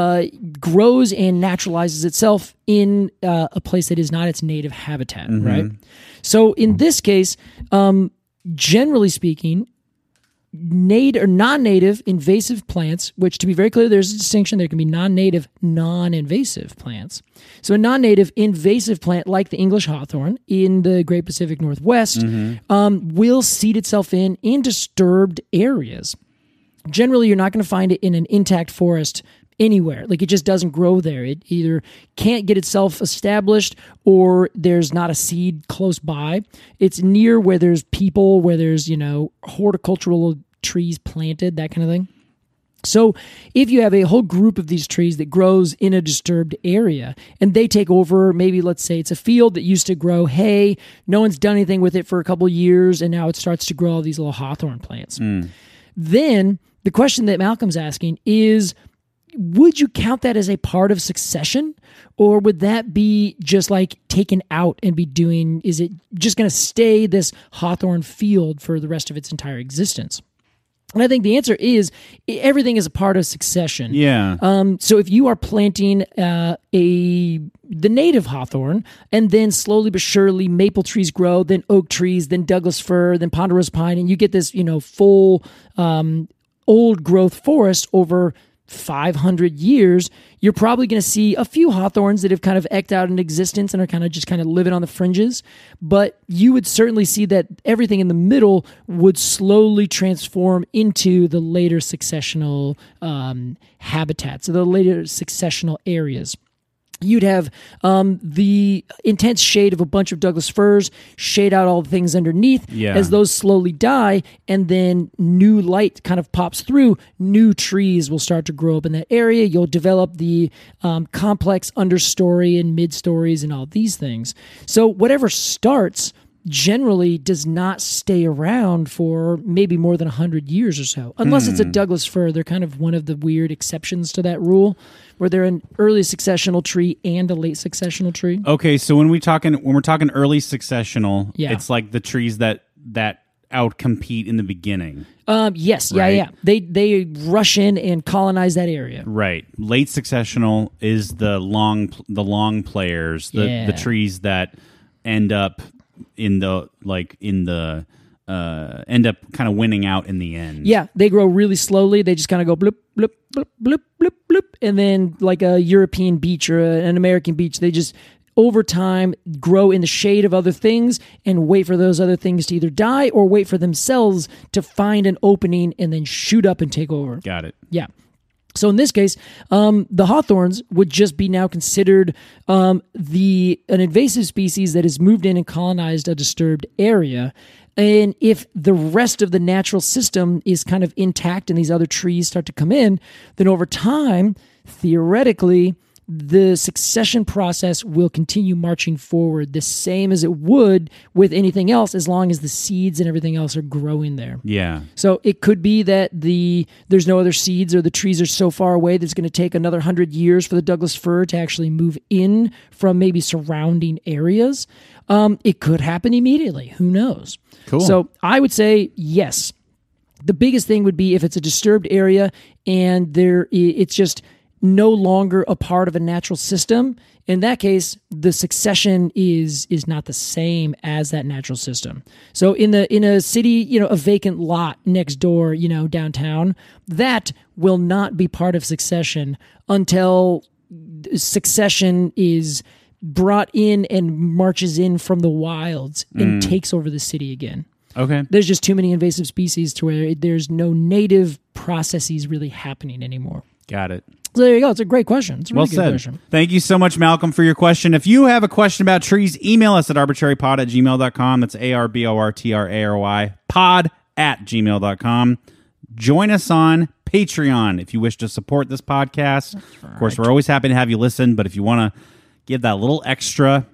grows and naturalizes itself in a place that is not its native habitat, right? So in this case, generally speaking, native or non-native invasive plants, which to be very clear, there's a distinction. There can be non-native, non-invasive plants. So a non-native invasive plant like the English hawthorn in the Great Pacific Northwest will seed itself in disturbed areas. Generally, you're not going to find it in an intact forest anywhere. Like, it just doesn't grow there. It either can't get itself established or there's not a seed close by. It's near where there's people, where there's, horticultural trees planted, that kind of thing. So if you have a whole group of these trees that grows in a disturbed area and they take over, maybe let's say it's a field that used to grow hay, no one's done anything with it for a couple of years, and now it starts to grow all these little hawthorn plants. Then the question that Malcolm's asking is, would you count that as a part of succession, or would that be just like taken out and be doing, is it just going to stay this hawthorn field for the rest of its entire existence? And I think the answer is everything is a part of succession. Yeah. So if you are planting the native hawthorn, and then slowly but surely maple trees grow, then oak trees, then Douglas fir, then ponderosa pine, and you get this, full old growth forest over 500 years, you're probably going to see a few hawthorns that have kind of eked out in existence and are kind of living on the fringes. But you would certainly see that everything in the middle would slowly transform into the later successional habitats, the later successional areas. You'd have the intense shade of a bunch of Douglas firs shade out all the things underneath. As those slowly die, and then new light kind of pops through, new trees will start to grow up in that area. You'll develop the complex understory and mid-stories and all these things. So whatever starts generally does not stay around for maybe more than 100 years or so. Unless it's a Douglas fir. They're kind of one of the weird exceptions to that rule, where they're an early successional tree and a late successional tree. Okay, so when we're talking early successional, it's like the trees that outcompete in the beginning. Yes, right? yeah. They rush in and colonize that area. Right. Late successional is the long players, the trees that end up end up kind of winning out in the end. Yeah, they grow really slowly. They just kind of go bloop, bloop, bloop, bloop, bloop, bloop. And then like a European beech or an American beech, they just over time grow in the shade of other things and wait for those other things to either die or wait for themselves to find an opening and then shoot up and take over. Got it. Yeah. So in this case, the hawthorns would just be now considered an invasive species that has moved in and colonized a disturbed area. And if the rest of the natural system is kind of intact and these other trees start to come in, then over time, theoretically, the succession process will continue marching forward the same as it would with anything else, as long as the seeds and everything else are growing there. Yeah. So it could be that there's no other seeds, or the trees are so far away that it's going to take another 100 years for the Douglas fir to actually move in from maybe surrounding areas. It could happen immediately. Who knows? Cool. So I would say yes. The biggest thing would be if it's a disturbed area and it's just no longer a part of a natural system. In that case, the succession is not the same as that natural system. So in a city, a vacant lot next door, downtown, that will not be part of succession until succession is brought in and marches in from the wilds and takes over the city again. Okay. There's just too many invasive species to where there's no native processes really happening anymore. Got it. So there you go. It's a great question. It's a really good question. Thank you so much, Malcolm, for your question. If you have a question about trees, email us at arbitrarypod@gmail.com. That's ARBORTRARY pod@gmail.com. Join us on Patreon if you wish to support this podcast. Right. Of course, we're always happy to have you listen, but if you want to give that little extra,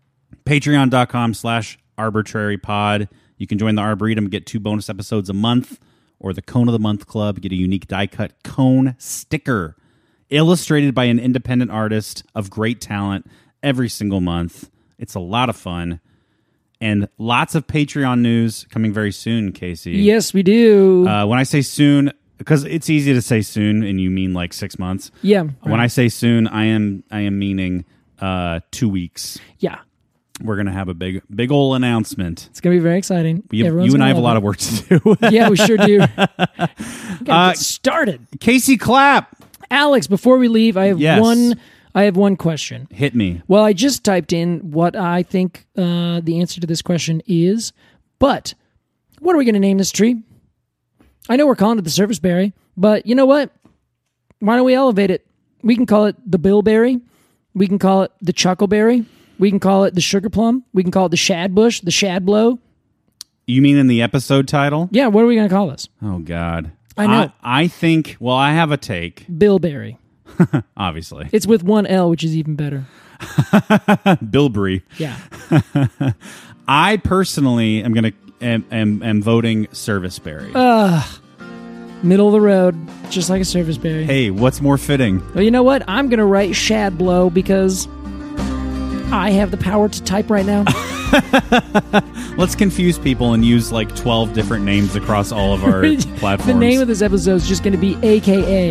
patreon.com/arbitrarypod. You can join the Arboretum, get 2 bonus episodes a month, or the Cone of the Month Club, get a unique die-cut cone sticker illustrated by an independent artist of great talent every single month. It's a lot of fun. And lots of Patreon news coming very soon, Casey. Yes, we do. When I say soon, because it's easy to say soon, and you mean like 6 months. Yeah. Right. When I say soon, I am meaning 2 weeks. Yeah. We're going to have a big old announcement. It's going to be very exciting. You and I have a lot of work to do. Yeah, we sure do. We got to get started. Casey Clapp. Alex, before we leave, I have one question. Hit me. Well, I just typed in what I think the answer to this question is, but what are we going to name this tree? I know we're calling it the serviceberry, but you know what? Why don't we elevate it? We can call it the bilberry. We can call it the chuckleberry. We can call it the sugar plum. We can call it the shad bush, the shad blow. You mean in the episode title? Yeah, what are we going to call this? Oh, God. I know. I think, I have a take. Bilberry. Obviously. It's with one L, which is even better. Bilberry. Yeah. I personally am going to am voting serviceberry. Middle of the road, just like a serviceberry. Hey, what's more fitting? Well, you know what? I'm going to write shad blow because I have the power to type right now. Let's confuse people and use like 12 different names across all of our platforms. The name of this episode is just going to be AKA.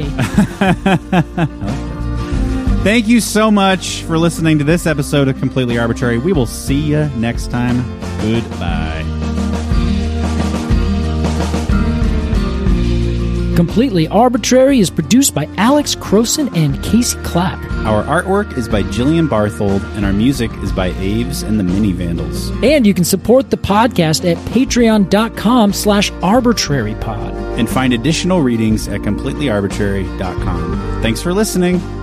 Thank you so much for listening to this episode of Completely Arbitrary. We will see you next time. Goodbye. Completely Arbitrary is produced by Alex Croson and Casey Clapp. Our artwork is by Jillian Barthold, and our music is by Aves and the Mini Vandals. And you can support the podcast at patreon.com/arbitrarypod. And find additional readings at completelyarbitrary.com. Thanks for listening.